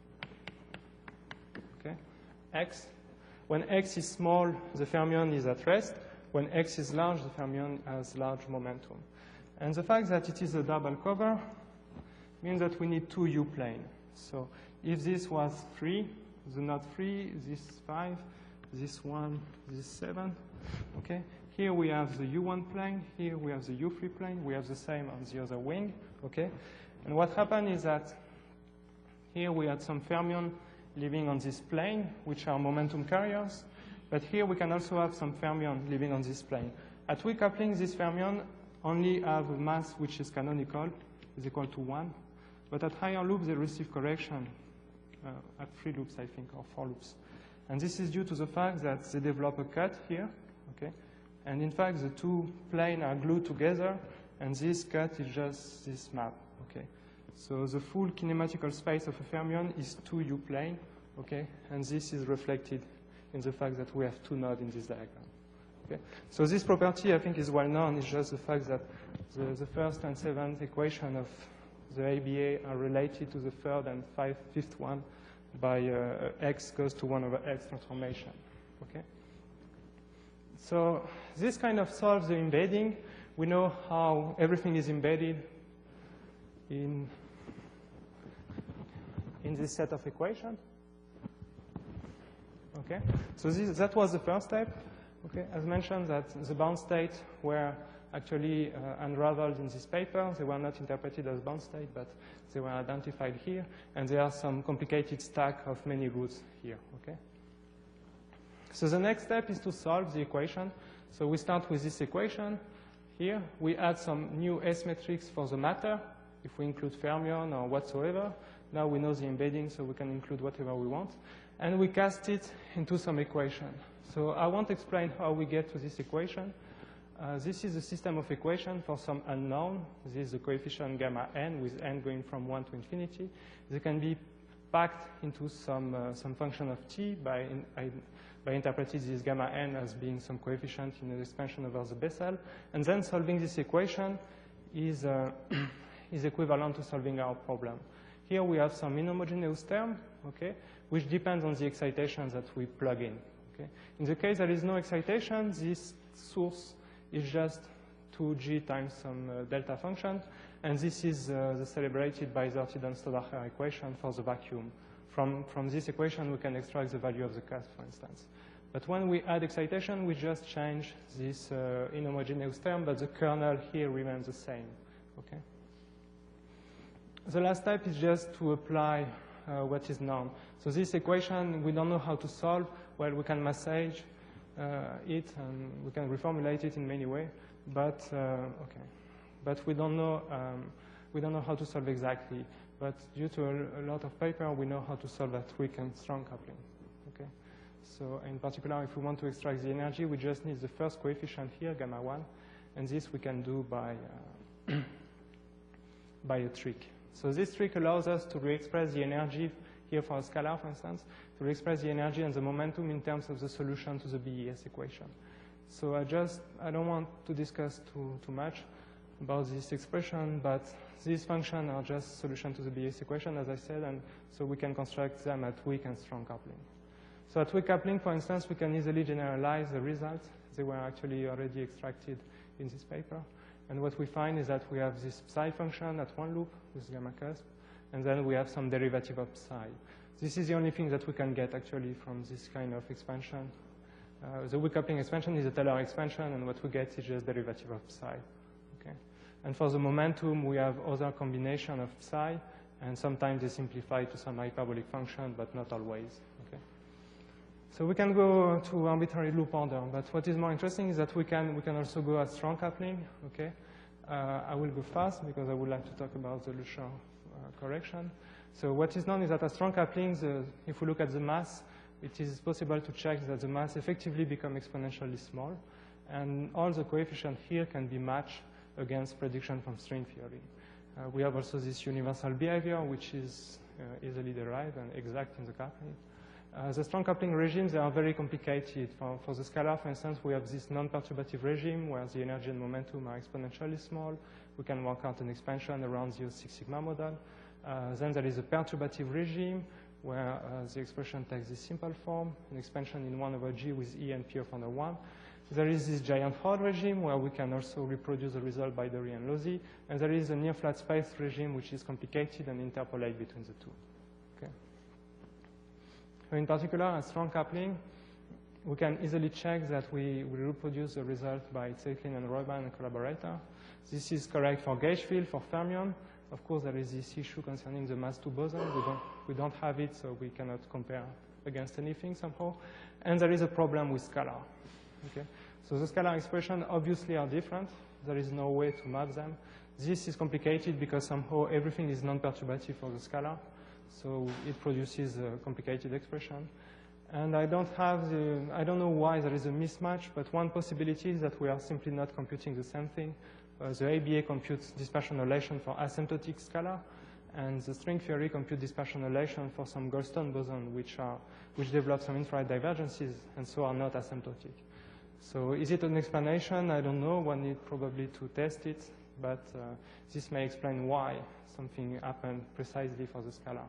okay, x. When x is small, the fermion is at rest. When x is large, the fermion has large momentum. And the fact that it is a double cover means that we need two u plane. So if this was 3, the node 3, this 5, this 1, this 7, okay? Here we have the U1 plane, here we have the U3 plane, we have the same on the other wing, okay? And what happened is that here we had some fermion living on this plane, which are momentum carriers, but here we can also have some fermion living on this plane. At weak coupling, this fermion only have a mass which is canonical, is equal to 1, but at higher loops, they receive correction at 3 loops, I think, or 4 loops. And this is due to the fact that they develop a cut here, okay? And in fact, the two planes are glued together, and this cut is just this map, okay? So the full kinematical space of a fermion is 2U plane, okay? And this is reflected in the fact that we have 2 nodes in this diagram, okay? So this property, I think, is well known. It's just the fact that the first and seventh equation of the ABA are related to the third and fifth one by x goes to 1 over x transformation, okay? So this kind of solves the embedding. We know how everything is embedded in this set of equations, okay? So that was the first step. Okay, as mentioned, that the bound states were actually unraveled in this paper. They were not interpreted as bound state, but they were identified here, and there are some complicated stack of many roots here. Okay. So the next step is to solve the equation. So we start with this equation here. We add some new S matrix for the matter, if we include fermion or whatsoever. Now we know the embedding, so we can include whatever we want. And we cast it into some equation. So I won't explain how we get to this equation. This is a system of equation for some unknown. This is the coefficient gamma n, with n going from 1 to infinity. They can be packed into some function of t by interpreting this gamma n as being some coefficient in the expansion over the Bessel. And then solving this equation is equivalent to solving our problem. Here we have some inhomogeneous term, okay, which depends on the excitation that we plug in. Okay. In the case there is no excitation, this source is just 2g times some delta function, and this is the celebrated by the Artidon-Stodacher equation for the vacuum. From this equation, we can extract the value of the cusp, for instance. But when we add excitation, we just change this inhomogeneous term, but the kernel here remains the same. Okay. The last step is just to apply what is known. So this equation, we don't know how to solve. Well, we can massage it, and we can reformulate it in many ways. But okay, but we don't know how to solve exactly. But due to a lot of paper, we know how to solve that weak and strong coupling. Okay. So in particular, if we want to extract the energy, we just need the first coefficient here, gamma 1, and this we can do by by a trick. So this trick allows us to re-express the energy here for a scalar, for instance, to re-express the energy and the momentum in terms of the solution to the BES equation. So I don't want to discuss too much about this expression, but these functions are just solution to the BES equation, as I said, and so we can construct them at weak and strong coupling. So at weak coupling, for instance, we can easily generalize the results. They were actually already extracted in this paper. And what we find is that we have this psi function at one loop with gamma cusp, and then we have some derivative of psi. This is the only thing that we can get actually from this kind of expansion. The weak coupling expansion is a Taylor expansion, and what we get is just derivative of psi. Okay. And for the momentum, we have other combination of psi, and sometimes they simplify to some hyperbolic function, but not always. Okay. So we can go to arbitrary loop order, but what is more interesting is that we can also go at strong coupling. Okay. I will go fast because I would like to talk about the Lushar correction. So what is known is that at strong coupling, if we look at the mass, it is possible to check that the mass effectively become exponentially small, and all the coefficients here can be matched against prediction from string theory. We have also this universal behavior, which is easily derived and exact in the coupling. The strong coupling regimes, they are very complicated. For the scalar, for instance, we have this non-perturbative regime where the energy and momentum are exponentially small. We can work out an expansion around the 6 sigma model. Then there is a perturbative regime where the expression takes this simple form, an expansion in 1 over g with E and P of under 1. There is this giant Ford regime where we can also reproduce the result by Dory and Losey. And there is a near flat space regime which is complicated and interpolate between the two. Okay. So in particular, at strong coupling, we can easily check that we reproduce the result by Zeitlin and Reuben and collaborator. This is correct for gauge field, for fermion. Of course, there is this issue concerning the mass 2 boson. We don't have it, so we cannot compare against anything somehow. And there is a problem with scalar. Okay? So the scalar expressions obviously are different. There is no way to map them. This is complicated because somehow everything is non-perturbative for the scalar. So it produces a complicated expression. And I don't know why there is a mismatch, but one possibility is that we are simply not computing the same thing. The ABA computes dispersion relation for asymptotic scalar, and the string theory computes dispersion relation for some Goldstone boson, which develop some infrared divergences and so are not asymptotic. So is it an explanation? I don't know. One needs probably to test it, but this may explain why something happened precisely for the scalar.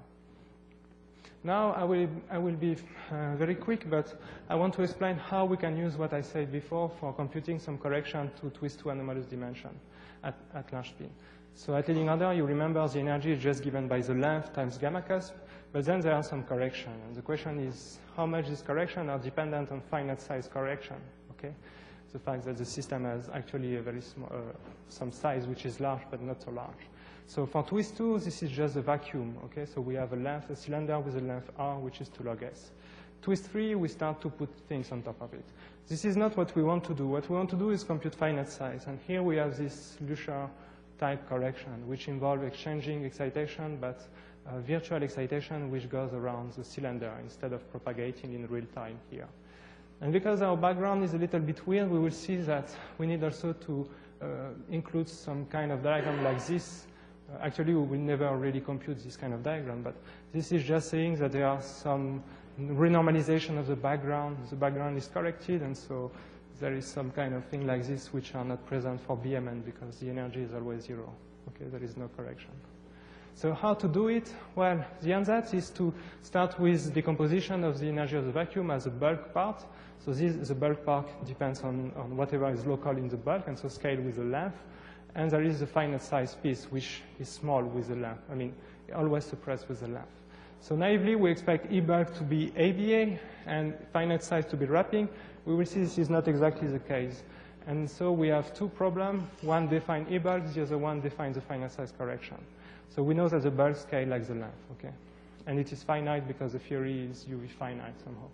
Now I will be very quick, but I want to explain how we can use what I said before for computing some correction to twist 2 anomalous dimension at large spin. So at leading order, you remember the energy is just given by the length times gamma cusp, but then there are some correction. And the question is how much these corrections are dependent on finite size correction. okay? The fact that the system has actually a very small, some size which is large but not so large. So for twist 2, this is just a vacuum, okay? So we have a cylinder with a length r, which is 2 log s. Twist 3, we start to put things on top of it. This is not what we want to do. What we want to do is compute finite size. And here we have this Lucia type correction, which involves exchanging excitation, but virtual excitation which goes around the cylinder instead of propagating in real time here. And because our background is a little bit weird, we will see that we need also to include some kind of diagram like this. Actually, we will never really compute this kind of diagram, but this is just saying that there are some renormalization of the background. The background is corrected, and so there is some kind of thing like this which are not present for BMN because the energy is always 0. Okay, there is no correction. So how to do it? Well, the ansatz is to start with decomposition of the energy of the vacuum as a bulk part. So the bulk part depends on whatever is local in the bulk, and so scale with the length. And there is a finite size piece, which is small with the length. I mean, always suppressed with the length. So naively, we expect E bulk to be ABA and finite size to be wrapping. We will see this is not exactly the case. And so we have two problems. One defines E bulk, the other one defines the finite size correction. So we know that the bulk scale like the length, okay? And it is finite because the theory is UV finite somehow.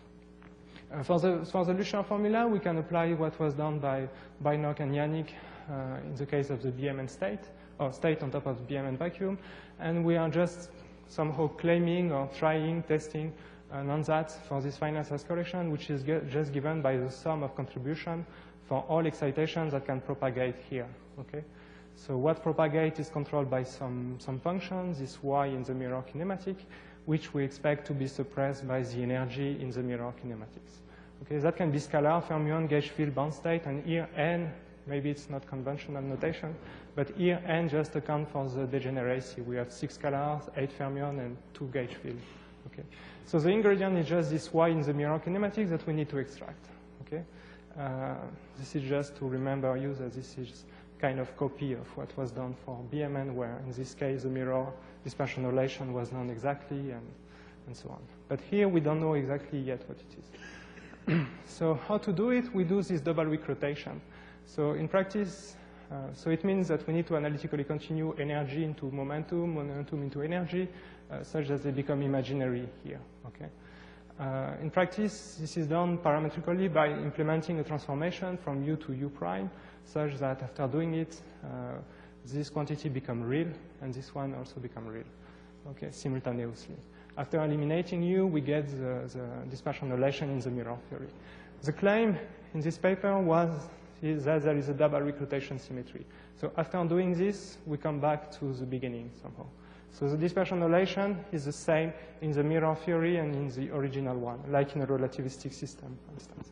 For the Lucia formula, we can apply what was done by Beinok and Yannick in the case of the BMN state, or state on top of the BMN vacuum. And we are just somehow claiming or trying, testing an ansatz for this finite size correction, which is just given by the sum of contribution for all excitations that can propagate here, okay? So what propagate is controlled by some functions, this y in the mirror kinematic, which we expect to be suppressed by the energy in the mirror kinematics. Okay, that can be scalar, fermion, gauge field, bound state, and here n, maybe it's not conventional notation, but here n just account for the degeneracy. We have 6 scalars, 8 fermion, and 2 gauge field. Okay, so the ingredient is just this y in the mirror kinematics that we need to extract. Okay, this is just to remember you that this is kind of copy of what was done for BMN, where in this case the mirror dispersion relation was known exactly and so on. But here we don't know exactly yet what it is. So how to do it? We do this double weak rotation. So in practice, so it means that we need to analytically continue energy into momentum, momentum into energy, such that they become imaginary here. Okay. In practice, this is done parametrically by implementing a transformation from U to U prime, such that after doing it, this quantity become real, and this one also become real, okay, simultaneously. After eliminating U, we get the dispersion relation in the mirror theory. The claim in this paper is that there is a double weak rotation symmetry. So after doing this, we come back to the beginning somehow. So the dispersion relation is the same in the mirror theory and in the original one, like in a relativistic system, for instance.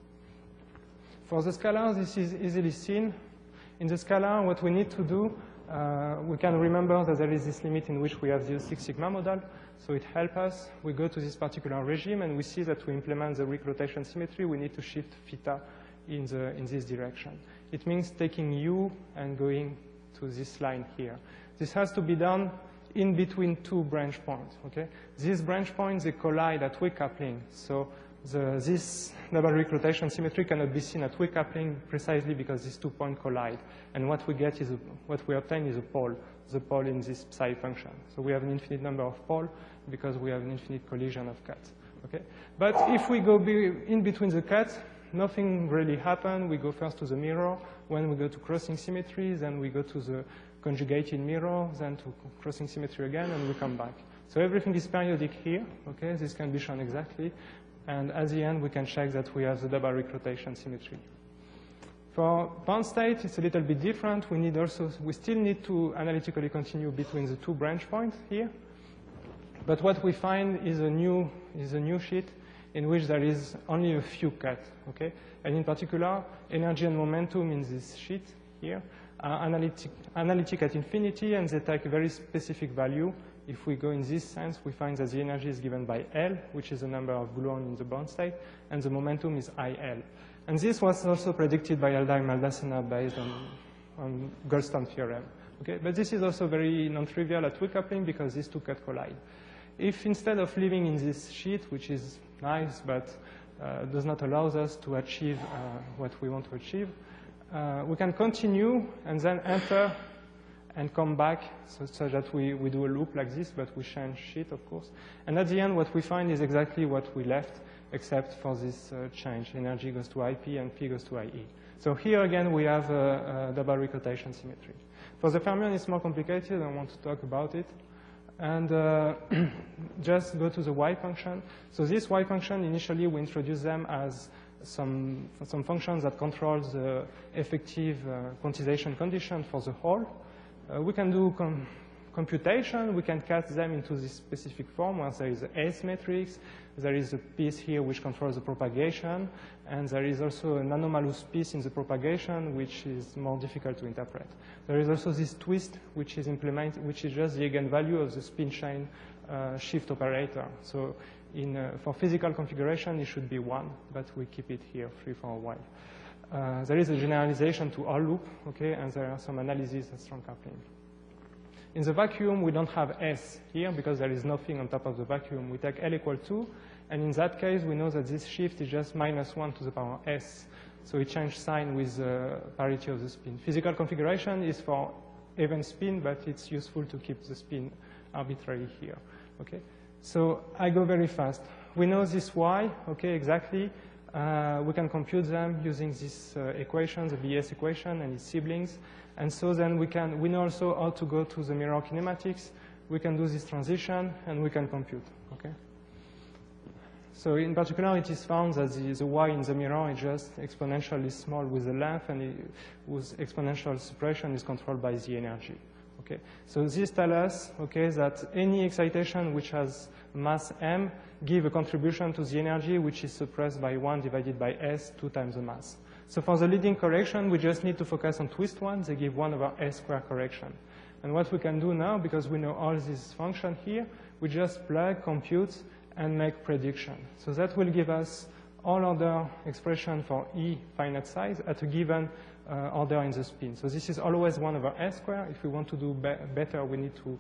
For the scalar, this is easily seen. In the scalar, what we need to do, we can remember that there is this limit in which we have the Six Sigma model. So it helps us. We go to this particular regime, and we see that to implement the weak rotation symmetry, we need to shift theta in this direction. It means taking U and going to this line here. This has to be done in between two branch points, okay? These branch points, they collide at weak coupling. So this double weak rotation symmetry cannot be seen at weak coupling precisely because these 2 points collide. And what we get is, what we obtain is a pole, the pole in this psi function. So we have an infinite number of poles because we have an infinite collision of cuts, okay? But if we go in between the cuts, nothing really happens. We go first to the mirror. When we go to crossing symmetry, then we go to the conjugated mirror, then to crossing symmetry again, and we come back. So everything is periodic here, okay? This can be shown exactly. And at the end, we can check that we have the double weak rotation symmetry. For bound state, it's a little bit different. We still need to analytically continue between the two branch points here. But what we find is a new sheet in which there is only a few cuts, okay? And in particular, energy and momentum in this sheet here are analytic at infinity, and they take a very specific value. If we go in this sense, we find that the energy is given by L, which is the number of gluons in the bound state, and the momentum is IL. And this was also predicted by Alda and Maldacena based on Goldstone theorem. Okay? But this is also very non-trivial at weak coupling because these two cuts collide. If instead of living in this sheet, which is nice, but does not allow us to achieve what we want to achieve. We can continue and then enter and come back so that we do a loop like this, but we change shit, of course. And at the end, what we find is exactly what we left, except for this change. Energy goes to IP and P goes to IE. So here again, we have a double Riccò-Tyson symmetry. For the fermion, it's more complicated. I want to talk about it. And just go to the Y function. So this Y function, initially, we introduce them as some functions that control the effective quantization condition for the whole. We can do computation. We can cast them into this specific form where there is an S matrix. There is a piece here which controls the propagation. And there is also an anomalous piece in the propagation, which is more difficult to interpret. There is also this twist, which is just the eigenvalue of the spin chain shift operator. So for physical configuration, it should be 1, but we keep it here free for a while. There is a generalization to all loop, okay, and there are some analyses of strong coupling. In the vacuum, we don't have S here because there is nothing on top of the vacuum. We take L equal 2, and in that case, we know that this shift is just -1 to the power S. So it changes sign with parity of the spin. Physical configuration is for even spin, but it's useful to keep the spin arbitrary here, okay? So I go very fast. We know this Y, okay, exactly. We can compute them using this equation, the BS equation, and its siblings. And so then we know also how to go to the mirror kinematics. We can do this transition, and we can compute, okay? So in particular, it is found that the Y in the mirror is just exponentially small with the length, and whose exponential suppression is controlled by the energy, okay? So this tells us, okay, that any excitation which has mass m give a contribution to the energy which is suppressed by 1 divided by S 2 times the mass. So for the leading correction, we just need to focus on twist ones. They give 1 over S square correction. And what we can do now, because we know all these functions here, we just plug, compute, and make prediction. So that will give us all order expression for E finite size at a given order in the spin. So this is always 1 over S square. If we want to do better, we need to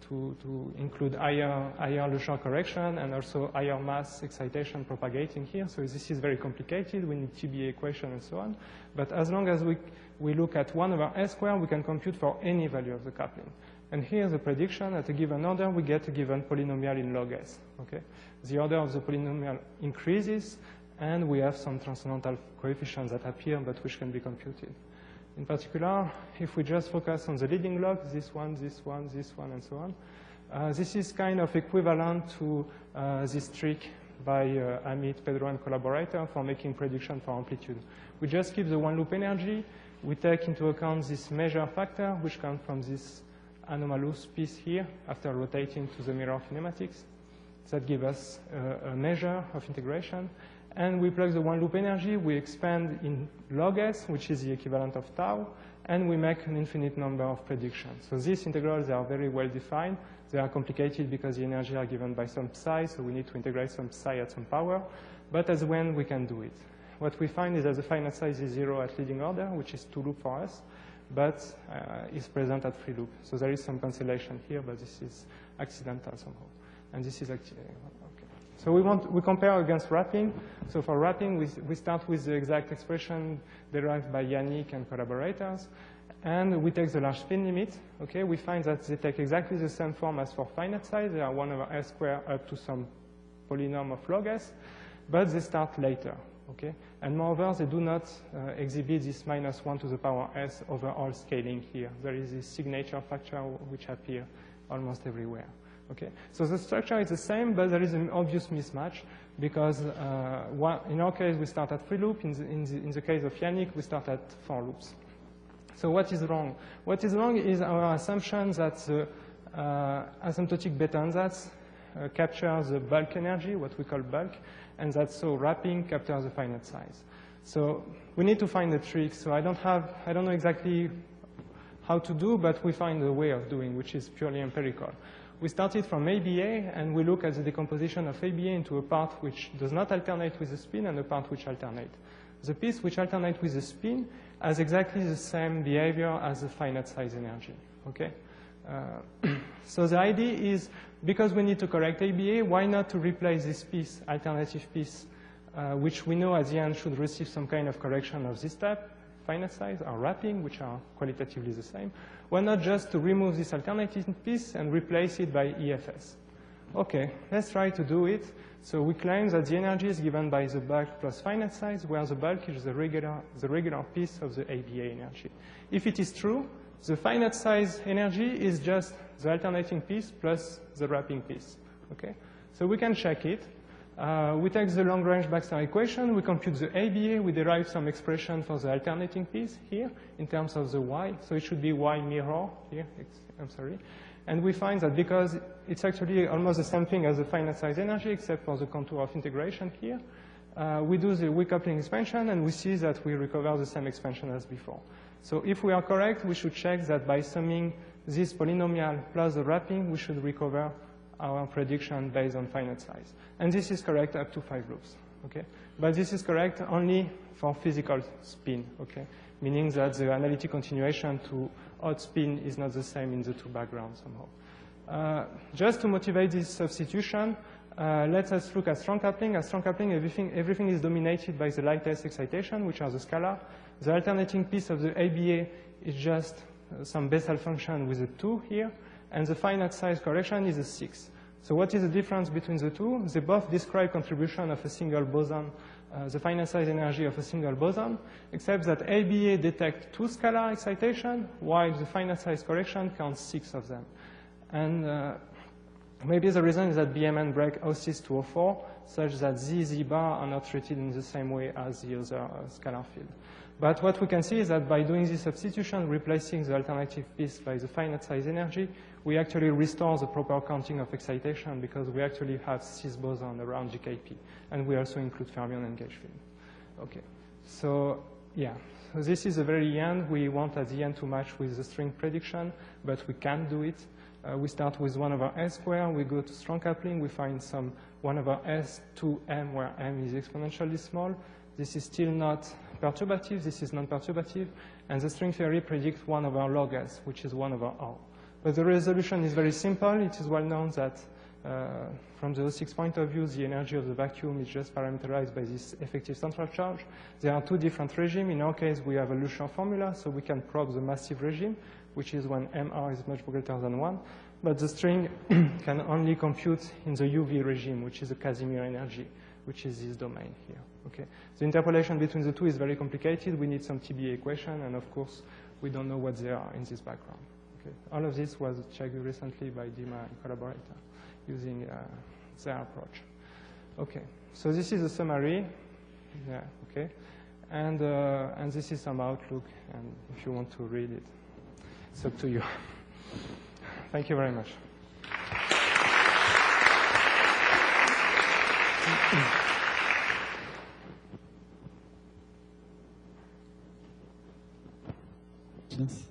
include higher Luchon correction and also higher mass excitation propagating here. So this is very complicated. We need TBA equation and so on. But as long as we look at 1 over S square, we can compute for any value of the coupling. And here the prediction at a given order, we get a given polynomial in log S. Okay? The order of the polynomial increases, and we have some transcendental coefficients that appear, but which can be computed. In particular, if we just focus on the leading log, this one, this one, this one, and so on, this is kind of equivalent to this trick by Amit, Pedro, and collaborator for making prediction for amplitude. We just keep the one loop energy. We take into account this measure factor, which comes from this anomalous piece here after rotating to the mirror kinematics. That gives us a measure of integration. And we plug the one loop energy, we expand in log S, which is the equivalent of tau, and we make an infinite number of predictions. So these integrals are very well defined. They are complicated because the energy are given by some psi, so we need to integrate some psi at some power. But as when we can do it. What we find is that the finite size is 0 at leading order, which is 2 loop for us, but is present at 3 loop. So there is some cancellation here, but this is accidental somehow. And this is actually, okay. So we compare against wrapping. So for wrapping, we start with the exact expression derived by Yannick and collaborators. And we take the large spin limit. Okay, we find that they take exactly the same form as for finite size. They are 1 over S squared up to some polynomial of log S, but they start later. Okay, and moreover, they do not exhibit this -1 to the power S over all scaling here. There is this signature factor which appear almost everywhere. Okay, so the structure is the same, but there is an obvious mismatch because in our case we start at 3 loops. In the case of Yannick, we start at 4 loops. So what is wrong? What is wrong is our assumption that the asymptotic beta ansatz captures the bulk energy, what we call bulk, and that so wrapping captures the finite size. So we need to find a trick. So I don't know exactly how to do, but we find a way of doing, which is purely empirical. We started from ABA, and we look at the decomposition of ABA into a part which does not alternate with the spin and a part which alternate. The piece which alternate with the spin has exactly the same behavior as the finite size energy. Okay? So the idea is, because we need to correct ABA, why not to replace this piece, alternative piece, which we know at the end should receive some kind of correction of this type, finite size or wrapping, which are qualitatively the same. Why not just to remove this alternating piece and replace it by EFS? Okay, let's try to do it. So we claim that the energy is given by the bulk plus finite size, where the bulk is the regular piece of the ABA energy. If it is true, the finite size energy is just the alternating piece plus the wrapping piece. Okay, so we can check it. We take the long-range Baxter equation, we compute the ABA, we derive some expression for the alternating piece here in terms of the Y. So it should be Y mirror here, I'm sorry. And we find that because it's actually almost the same thing as the finite size energy, except for the contour of integration here, we do the weak coupling expansion, and we see that we recover the same expansion as before. So if we are correct, we should check that by summing this polynomial plus the wrapping, we should recover our prediction based on finite size. And this is correct up to 5 loops, okay? But this is correct only for physical spin, okay? Meaning that the analytic continuation to odd spin is not the same in the two backgrounds somehow. Just to motivate this substitution, let us look at strong coupling. At strong coupling, everything is dominated by the lightest excitation, which are the scalar. The alternating piece of the ABA is just some Bessel function with a 2 here, and the finite size correction is a 6. So what is the difference between the two? They both describe contribution of a single boson, the finite size energy of a single boson, except that ABA detects 2 scalar excitation, while the finite size correction counts 6 of them. And maybe the reason is that BMN break 06 to 04, such that Z bar are not treated in the same way as the other scalar field. But what we can see is that by doing this substitution, replacing the alternative piece by the finite size energy, we actually restore the proper counting of excitation because we actually have cis boson around GKP. And we also include fermion and gauge field. Okay, so yeah, so this is the very end. We want at the end to match with the string prediction, but we can't do it. We start with 1 over S squared. We go to strong coupling. We find some 1 over S to M, where M is exponentially small. This is still not perturbative. This is non-perturbative. And the string theory predicts 1 over log S, which is 1 over R. But the resolution is very simple. It is well known that from the 06 point of view, the energy of the vacuum is just parameterized by this effective central charge. There are 2 different regimes. In our case, we have a Lucian formula, so we can probe the massive regime, which is when MR is much greater than 1. But the string can only compute in the UV regime, which is the Casimir energy, which is this domain here. Okay. The interpolation between the two is very complicated. We need some TBA equation, and of course, we don't know what they are in this background. Okay. All of this was checked recently by Dima and collaborator using their approach. Okay. So this is a summary. Yeah. Okay. And this is some outlook. And if you want to read it, it's up to you. Thank you very much. Yes.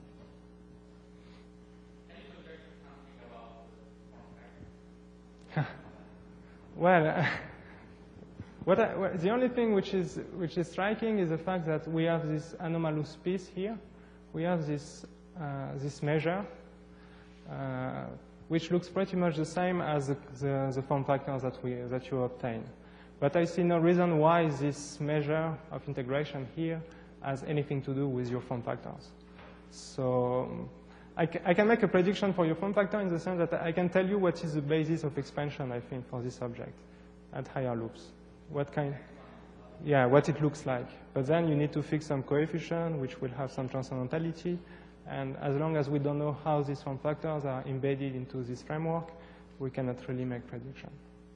Well, the only thing which is striking is the fact that we have this anomalous piece here. We have this measure, which looks pretty much the same as the form factors that you obtain. But I see no reason why this measure of integration here has anything to do with your form factors. So I can make a prediction for your form factor in the sense that I can tell you what is the basis of expansion, I think, for this object at higher loops. What it looks like. But then you need to fix some coefficient, which will have some transcendentality. And as long as we don't know how these form factors are embedded into this framework, we cannot really make prediction.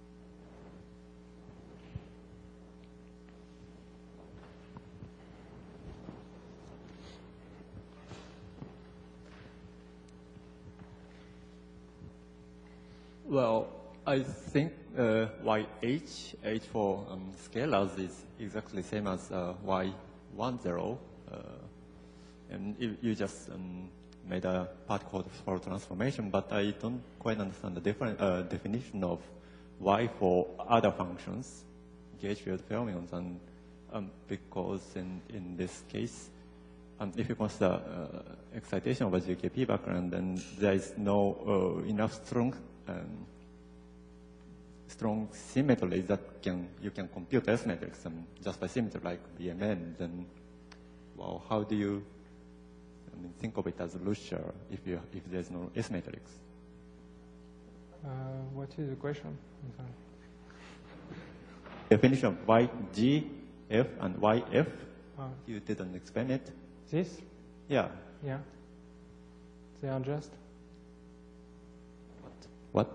Well, I think Y(H) for scalars is exactly the same as Y10. And you just made a part code for transformation, but I don't quite understand the different definition of Y for other functions, gauge field fermions, and because in this case, if you consider excitation over GKP background, then there is no enough strong strong symmetry that you can compute S matrix just by symmetry like BMN, then well, how do you think of it as a Lucia if there's no S matrix? What is the question? I'm sorry. Definition of YGF and YF. You didn't explain it. This? Yeah. Yeah. They are just. What?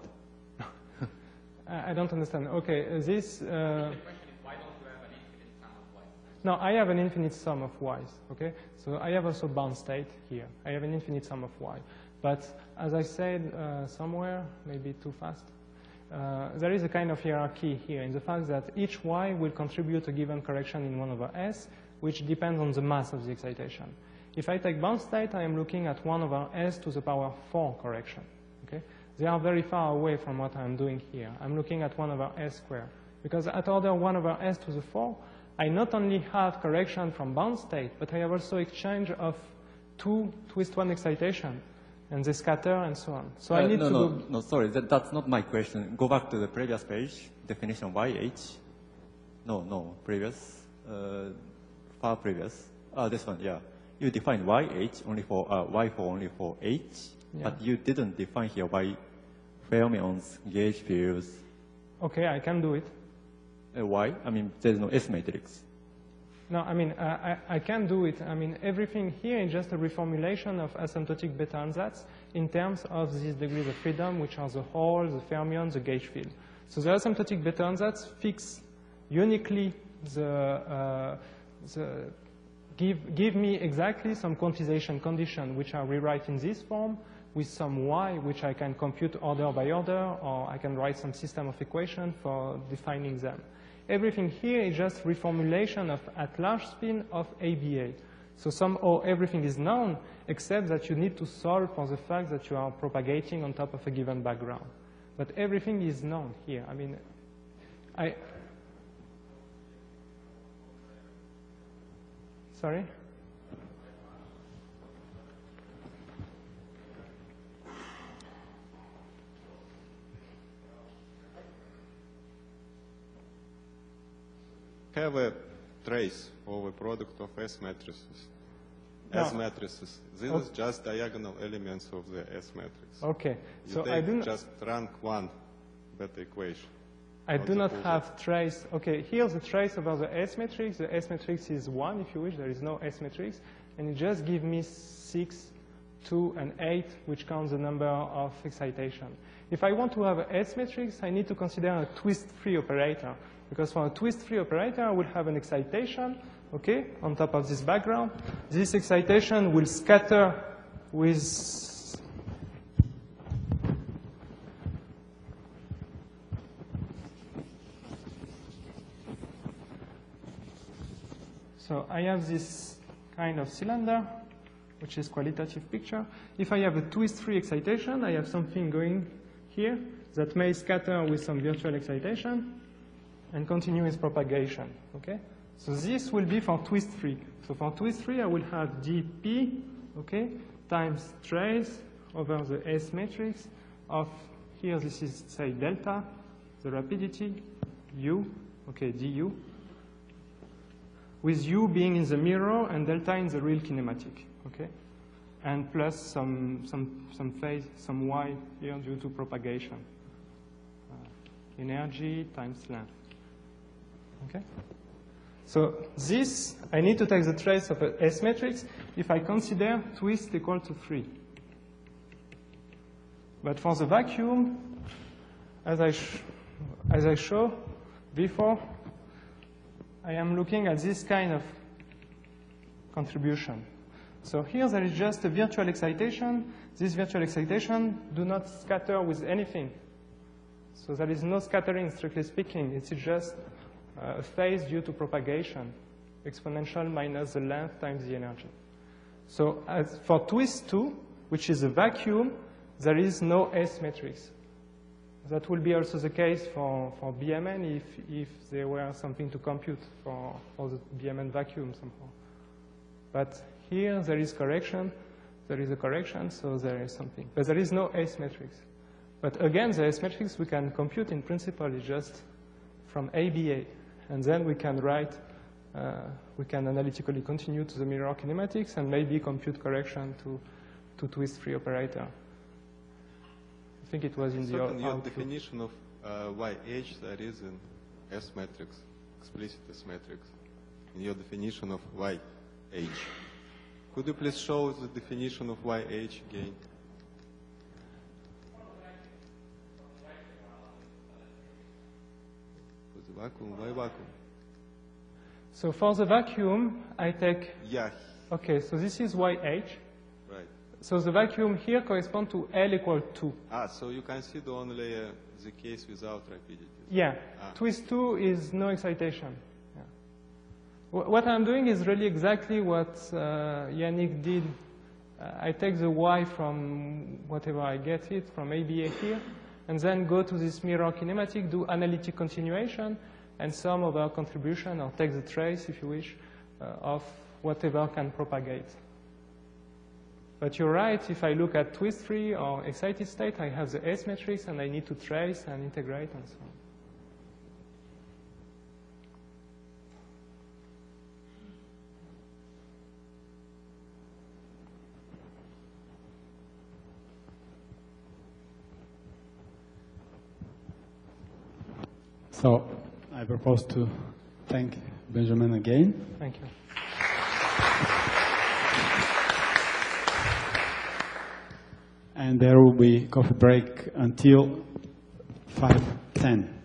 I don't understand. Okay, this. The question is, why don't you have an infinite sum of y's? No, I have an infinite sum of y's. Okay, so I have also bound state here. I have an infinite sum of y. But as I said somewhere, maybe too fast, there is a kind of hierarchy here in the fact that each y will contribute a given correction in 1 over s, which depends on the mass of the excitation. If I take bound state, I am looking at 1 over s to the power 4 correction. Okay? They are very far away from what I'm doing here. I'm looking at 1 over s squared. Because at order 1 over s to the 4, I not only have correction from bound state, but I have also exchange of 2 twist 1 excitation, and they scatter and so on. So I need to No, sorry, that's not my question. Go back to the previous page, definition of YH. No, previous, far previous. This one, yeah. You define YH only for, Y4 only for H, yeah. But you didn't define here Y fermions, gauge fields. Okay, I can do it. Why? I mean, there's no S matrix. No, I mean, I can do it. I mean, everything here is just a reformulation of asymptotic beta ansatz in terms of these degrees of freedom, which are the Hall, the fermion, the gauge field. So the asymptotic beta ansatz fix uniquely give me exactly some quantization condition, which I rewrite in this form with some y, which I can compute order by order, or I can write some system of equation for defining them. Everything here is just reformulation of at large spin of ABA. So somehow everything is known, except that you need to solve for the fact that you are propagating on top of a given background. But everything is known here. I mean, sorry? Have a trace of a product of S matrices. No. S matrices. This is just diagonal elements of the S matrix. Okay. You take just rank 1 beta equation. I do not have trace. Okay, here's the trace over the S matrix. The S matrix is 1, if you wish. There is no S matrix. And it just gives me 6, 2, and 8, which counts the number of excitation. If I want to have an S matrix, I need to consider a twist-free operator. Because for a twist-free operator, I will have an excitation, okay, on top of this background. This excitation will scatter with so I have this kind of cylinder, which is qualitative picture. If I have a twist-free excitation, I have something going here that may scatter with some virtual excitation and continue its propagation, okay? So this will be for twist-free. So for twist-free, I will have dp, okay, times trace over the S matrix of, here this is, say, delta, the rapidity, u, okay, du, with u being in the mirror and delta in the real kinematic, okay? And plus some phase, some y here due to propagation. Energy times length. Okay? So this, I need to take the trace of a S matrix if I consider twist equal to 3. But for the vacuum, as I showed before, I am looking at this kind of contribution. So here there is just a virtual excitation. This virtual excitation do not scatter with anything. So there is no scattering, strictly speaking. It's just a phase due to propagation, exponential minus the length times the energy. So as for twist 2, which is a vacuum, there is no S matrix. That will be also the case for BMN if there were something to compute for the BMN vacuum somehow. But here there is correction, there is a correction, so there is something. But there is no S matrix. But again, the S matrix we can compute in principle is just from ABA. And then we can write, we can analytically continue to the mirror kinematics and maybe compute correction to twist-free operator. I think it was in the in your outlook. definition of YH, that is in S matrix, explicit S matrix, in your definition of YH. Could you please show the definition of YH again? For the vacuum, Y vacuum. So for the vacuum, I take, Yeah, okay, so this is YH. right. So the vacuum here corresponds to L equal 2. So you consider only the case without rapidity. Yeah, twist 2 is no excitation. Yeah. What I'm doing is really exactly what Yannick did. I take the Y from whatever I get it, from ABA here, and then go to this mirror kinematic, do analytic continuation, and sum over contribution, or take the trace, if you wish, of whatever can propagate. But you're right, if I look at twist-free or excited state, I have the S matrix, and I need to trace and integrate and so on. So I propose to thank Benjamin again. Thank you. And there will be coffee break until 5:10.